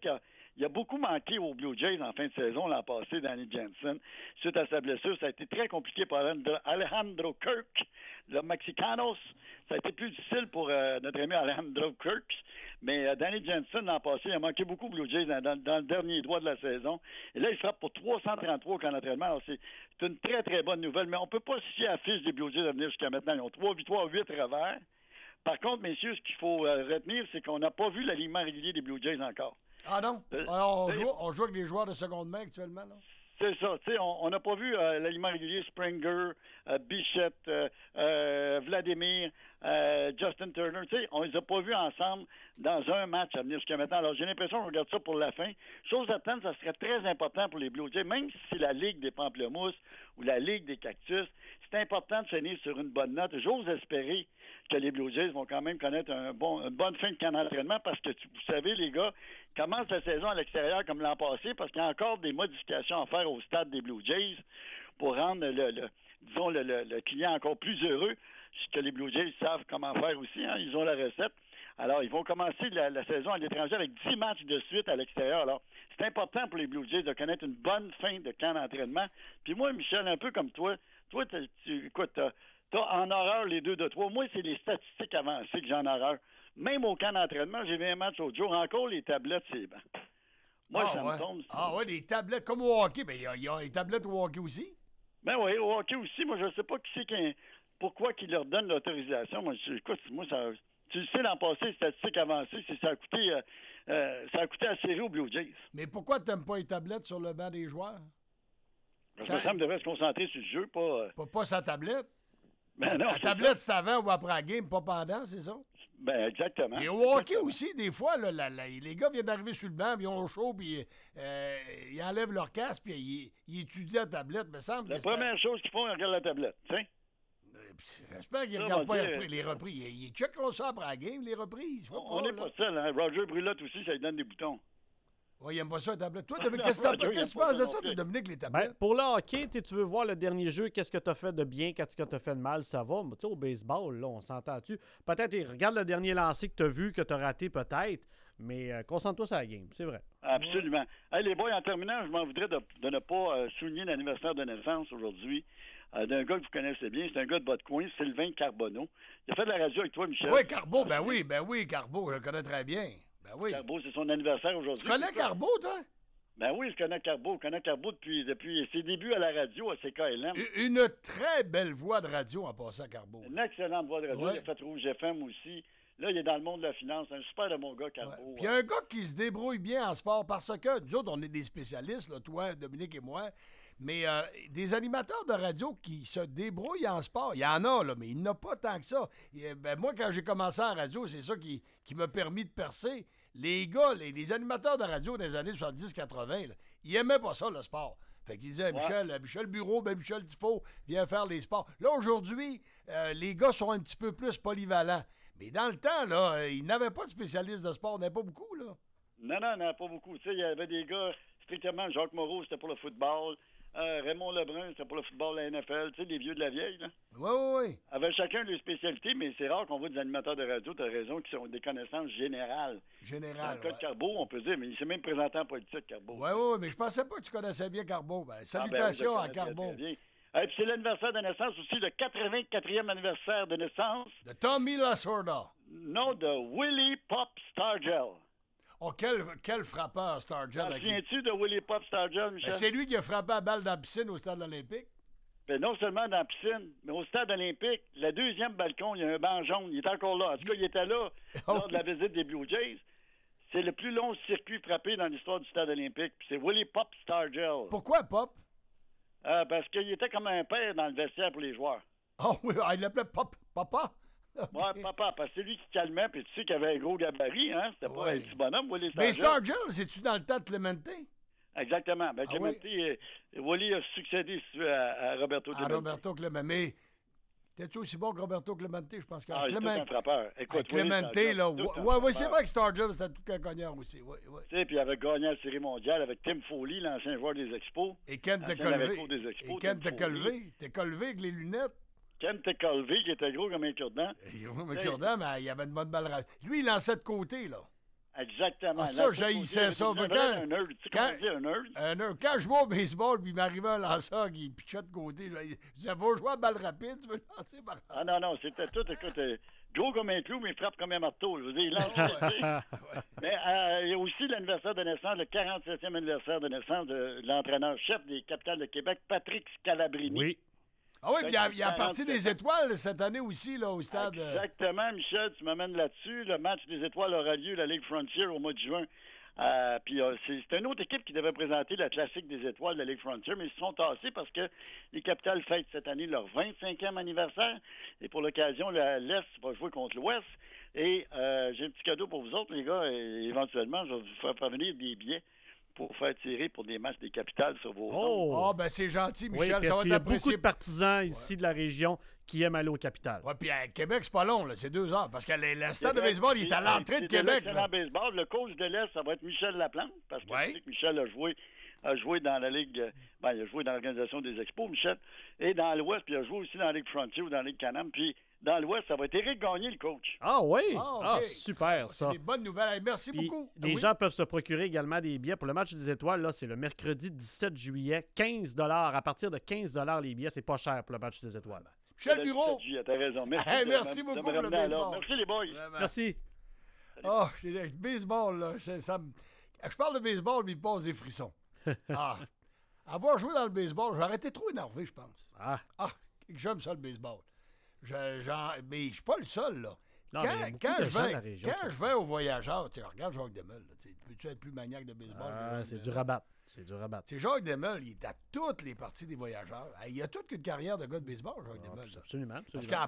Il a beaucoup manqué aux Blue Jays en fin de saison l'an passé, Danny Jansen. Suite à sa blessure, ça a été très compliqué pour Alejandro Kirk, le Mexicanos. Ça a été plus difficile pour notre ami Alejandro Kirk. Mais Danny Jansen, l'an passé, il a manqué beaucoup aux Blue Jays dans le dernier droit de la saison. Et là, il frappe pour 333 au camp d'entraînement. Alors, c'est une très, très bonne nouvelle. Mais on ne peut pas se fier à la fiche des Blue Jays à venir jusqu'à maintenant. Ils ont 3 victoires, 8 revers. Par contre, messieurs, ce qu'il faut retenir, c'est qu'on n'a pas vu l'alignement régulier des Blue Jays encore. Ah non? Alors, on joue avec des joueurs de seconde main actuellement, là? C'est ça. Tu sais, on n'a pas vu l'alignement régulier Springer, Bichette, Vladimir, Justin Turner. Tu sais, on les a pas vus ensemble dans un match à venir jusqu'à maintenant. Alors, j'ai l'impression qu'on regarde ça pour la fin. Chose à attendre, ça serait très important pour les Blue Jays, même si c'est la Ligue des Pamplemousses ou la Ligue des Cactus. C'est important de finir sur une bonne note. J'ose espérer que les Blue Jays vont quand même connaître une bonne fin de camp d'entraînement parce que, vous savez, les gars, commencent la saison à l'extérieur comme l'an passé parce qu'il y a encore des modifications à faire au stade des Blue Jays pour rendre le client encore plus heureux, ce que les Blue Jays savent comment faire aussi. Hein, ils ont la recette. Alors, ils vont commencer la saison à l'étranger avec 10 matchs de suite à l'extérieur. Alors, c'est important pour les Blue Jays de connaître une bonne fin de camp d'entraînement. Puis moi, Michel, un peu comme toi, écoute, t'as en horreur les 2 de 3. Moi, c'est les statistiques avancées que j'ai en horreur. Même au camp d'entraînement, j'ai vu un match l'autre jour, encore les tablettes, c'est bon. Moi, ça me tombe. Ah ouais, les tablettes comme au hockey. Ben, il y a les tablettes au hockey aussi. Ben oui, au hockey aussi. Moi, je ne sais pas pourquoi qu'ils leur donnent l'autorisation. Moi, écoute, tu le sais, l'an passé, les statistiques avancées, ça a coûté à série aux Blue Jays. Mais pourquoi tu n'aimes pas les tablettes sur le banc des joueurs? Ça me devrait se concentrer sur le jeu, pas sa tablette? Ben non, la tablette, c'est avant ou après la game, pas pendant, c'est ça? Ben, exactement. Et au hockey aussi, des fois, là, les gars viennent d'arriver sur le banc, puis ils ont chaud, puis ils enlèvent leur casque, puis ils étudient la tablette. Me semble la première chose qu'ils font, ils regardent la tablette, tu sais. J'espère qu'ils ne regardent pas les reprises. Ils checkeront ça après la game, les reprises. On n'est pas seul, hein? Roger Brulotte aussi, ça lui donne des boutons. Oui, il n'aime pas ça, les tablettes. Toi, Dominique, qu'est-ce que tu penses de ça, Dominique, les tablettes? Ben, pour le hockey, tu veux voir le dernier jeu, qu'est-ce que tu as fait de bien, qu'est-ce que tu as fait de mal, ça va. Mais au baseball, là, on s'entend-tu. Peut-être, regarde le dernier lancer que tu as vu, que tu as raté peut-être, mais concentre-toi sur la game, c'est vrai. Absolument. Hey, les boys, en terminant, je m'en voudrais de ne pas souligner l'anniversaire de naissance aujourd'hui d'un gars que vous connaissez bien. C'est un gars de votre coin, Sylvain Carbonneau. Il a fait de la radio avec toi, Michel. Oui, Carbo, ben oui, Carbo, je le connais très bien. Ben oui. Carbo, c'est son anniversaire aujourd'hui. Tu connais Carbo, toi? Ben oui, je connais Carbo. Je connais Carbo depuis ses débuts à la radio, à CKLM. Une très belle voix de radio en passant à Carbo. Une excellente voix de radio. Ouais. Il a fait Rouge FM aussi. Là, il est dans le monde de la finance. Un super de bon gars, Carbo. Ouais. Puis il y a un gars qui se débrouille bien en sport parce que nous autres, on est des spécialistes, là, toi, Dominique et moi. Mais des animateurs de radio qui se débrouillent en sport, il y en a, là, mais il n'y en a pas tant que ça. Moi, quand j'ai commencé en radio, c'est ça qui m'a permis de percer. Les gars, les animateurs de radio des années 70-80, ils aimaient pas ça, le sport. Fait qu'ils disaient, Michel Bureau, Michel Tifo, viens faire les sports. Là, aujourd'hui, les gars sont un petit peu plus polyvalents. Mais dans le temps, là, ils n'avaient pas de spécialistes de sport, il n'y en avait pas beaucoup, là. Non, il n'y en avait pas beaucoup. Tu sais, il y avait des gars, strictement, Jacques Moreau, c'était pour le football. Raymond Lebrun, c'était pour le football de la NFL, tu sais, les vieux de la vieille, là. Oui. Avec chacun leurs spécialités, mais c'est rare qu'on voit des animateurs de radio, tu as raison, qui ont des connaissances générales. Dans le cas de Carbo, on peut dire, mais il s'est même présenté en politique, Carbo. Oui, mais je pensais pas que tu connaissais bien Carbo. Ben, salutations à Carbo. Et puis c'est l'anniversaire de naissance aussi, le 84e anniversaire de naissance. De Tommy Lasorda. Non, de Willie Pop Stargell. Oh, quel frappeur, Stargell. T'en souviens-tu de Willie Pop Stargell, Michel? C'est lui qui a frappé la balle dans la piscine au stade olympique. Ben non seulement dans la piscine, mais au stade olympique, le deuxième balcon, il y a un banc jaune. Il est encore là. En tout cas, il était là lors de la visite des Blue Jays. C'est le plus long circuit frappé dans l'histoire du stade olympique. Puis c'est Willie Pop Stargell. Pourquoi Pop? Parce qu'il était comme un père dans le vestiaire pour les joueurs. Oh oui, il l'appelait Papa? Ouais, Papa, parce que c'est lui qui calmait, puis tu sais qu'il avait un gros gabarit, hein? C'était pas un petit bonhomme, Willie Mais Stargell. Stargell, c'est-tu dans le temps de Clemente? Exactement. Ben, Clemente, Willie a succédé à Roberto Clemente. À Roberto Clemente. Mais t'es-tu aussi bon que Roberto Clemente? Je pense que Clemente. C'est un frappeur. Écoute, Clemente, là. Oui, c'est vrai que Stargell, c'était tout un cognard aussi. Oui. Tu sais, puis il avait gagné la Série mondiale avec Tim Foley, l'ancien joueur des Expos. Et Ken Tekulve. Tekulve avec les lunettes. Ken Tekulve, qui était gros comme un cure-dent. Gros comme un cure-dent, mais il avait une bonne balle. Lui, il lançait de côté, là. Exactement. Ah, ça, j'haïssais ça. Un nerd. Tu sais comment dire un nerd? Un nerd. Quand je vois au baseball, puis il m'arrivait un lanceur qui pitchait de côté, je disais, va jouer à balle rapide, tu veux lancer balle rapide. Ah non, c'était tout. Écoute, gros comme un clou, mais il frappe comme un marteau. Je veux dire, il lance. Mais il y a aussi l'anniversaire de naissance, le 47e anniversaire de naissance de l'entraîneur-chef des Capitals de Québec, Patrick Scalabrini. Oui. Ah oui, puis il a parti des étoiles cette année aussi, là, au stade. Exactement, Michel, tu m'amènes là-dessus. Le match des étoiles aura lieu, la Ligue Frontier, au mois de juin. Puis c'est une autre équipe qui devait présenter la classique des étoiles de la Ligue Frontier, mais ils se sont tassés parce que les Capitals fêtent cette année leur 25e anniversaire. Et pour l'occasion, l'Est va jouer contre l'Ouest. Et j'ai un petit cadeau pour vous autres, les gars. Et éventuellement, je vais vous faire parvenir des billets pour faire tirer pour des matchs des Capitals sur vos ondes. Oh, ben c'est gentil, Michel. Oui, ça va il y a t'apprécier. beaucoup de partisans ici de la région qui aiment aller au Capitale. Oui, puis à Québec, c'est pas long, là. C'est 2 heures. Parce que le stade de baseball, il est à l'entrée de Québec. C'est dans baseball. Le coach de l'Est, ça va être Michel Laplante. Parce que tu sais que Michel a joué dans la Ligue. Ben, il a joué dans l'organisation des Expos, Michel. Et dans l'Ouest, puis il a joué aussi dans la Ligue Frontier ou dans la Ligue Canam. Puis dans l'Ouest, ça va être Éric Gagné, le coach. Ah oui? Okay. Super, ça. C'est des bonnes nouvelles. Merci beaucoup. Les gens peuvent se procurer également des billets pour le match des étoiles. Là, c'est le mercredi 17 juillet. 15 $. À partir de 15 $ les billets, c'est pas cher pour le match des étoiles. Michel Bureau. T'as raison. Merci, merci beaucoup pour le baseball. Merci, les boys. Merci. Oh, le baseball, là, je parle de baseball, mais il passe des frissons. Avoir joué dans le baseball, j'aurais été trop énervé, je pense. J'aime ça, le baseball. Mais je suis pas le seul, là. Non, quand je vais aux voyageurs, tu regarde Jacques Demel. Peux-tu être plus maniaque de baseball? C'est du rabat. C'est du rabat. C'est Jacques Demel, il est à toutes les parties des voyageurs. Il a toute qu'une carrière de gars de baseball, Jacques Demel. Absolument. Parce qu'à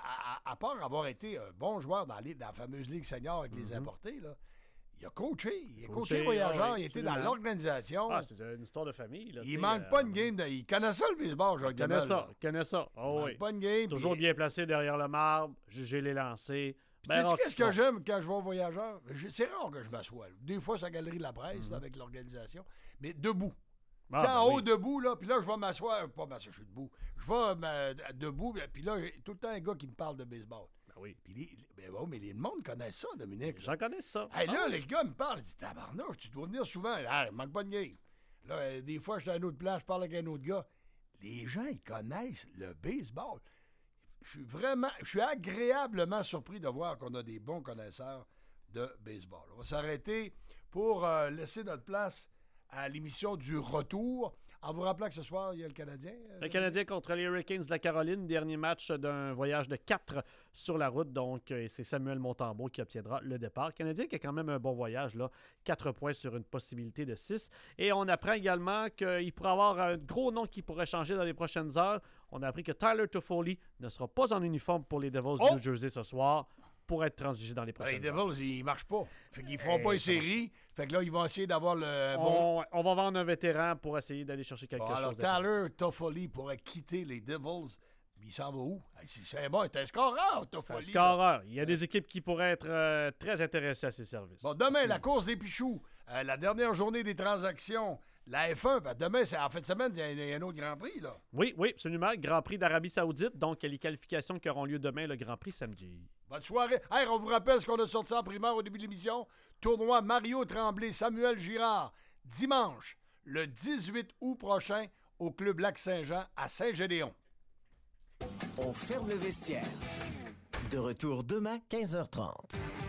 part avoir été un bon joueur dans la fameuse Ligue senior avec les importés, là, il a coaché. Il a coaché voyageurs, il était dans l'organisation. C'est une histoire de famille. Là, il manque pas une game. Il connaît ça, le baseball, Jacques Demel. Il connaît ça. Oh, il manque pas une game. Toujours bien placé derrière le marbre, juger les lancers. Sais-tu qu'est-ce que j'aime quand je vais aux voyageurs? C'est rare que je m'assoie. Des fois, c'est la galerie de la presse, là, avec l'organisation. Mais debout. En haut, debout, là, puis là, je vais m'asseoir. Pas m'asseoir, je suis debout. Je vais debout, puis là, j'ai tout le temps un gars qui me parle de baseball. Oui. Puis mais le monde connaît ça, Dominique. J'en connais ça. Là, les gars me parlent. Ils disent, tabarnouche, tu dois venir souvent. Il manque pas de game. Là, des fois, je suis à une autre place, je parle avec un autre gars. Les gens, ils connaissent le baseball. Je suis agréablement surpris de voir qu'on a des bons connaisseurs de baseball. On va s'arrêter pour laisser notre place à l'émission du retour. En vous rappelant que ce soir, il y a le Canadien. Le Canadien contre les Hurricanes de la Caroline. Dernier match d'un voyage de 4 sur la route. Donc, c'est Samuel Montembeault qui obtiendra le départ. Le Canadien qui a quand même un bon voyage, là. 4 points sur une possibilité de 6. Et on apprend également qu'il pourrait avoir un gros nom qui pourrait changer dans les prochaines heures. On a appris que Tyler Toffoli ne sera pas en uniforme pour les Devils du New Jersey ce soir, pour être transigé dans les prochaines heures. Les Devils, ils marchent pas. Fait qu'ils feront pas une série. Fait que là, ils vont essayer d'avoir le On va vendre un vétéran pour essayer d'aller chercher quelque chose. Alors, Tyler Toffoli pourrait quitter les Devils. Il s'en va où? C'est bon, il est un scoreur, Toffoli. C'est un scoreur. Il y a des équipes qui pourraient être très intéressées à ses services. Bon, demain, la course des Pichoux. La dernière journée des transactions. La F1, ben demain, c'est en fin de semaine, il y a un autre Grand Prix, là. Oui, absolument. Grand Prix d'Arabie Saoudite. Donc, les qualifications qui auront lieu demain, le Grand Prix samedi. Bonne soirée. Hey, on vous rappelle ce qu'on a sorti en primaire au début de l'émission. Tournoi Mario Tremblay, Samuel Girard. Dimanche, le 18 août prochain, au Club Lac-Saint-Jean à Saint-Gédéon. On ferme le vestiaire. De retour demain, 15h30.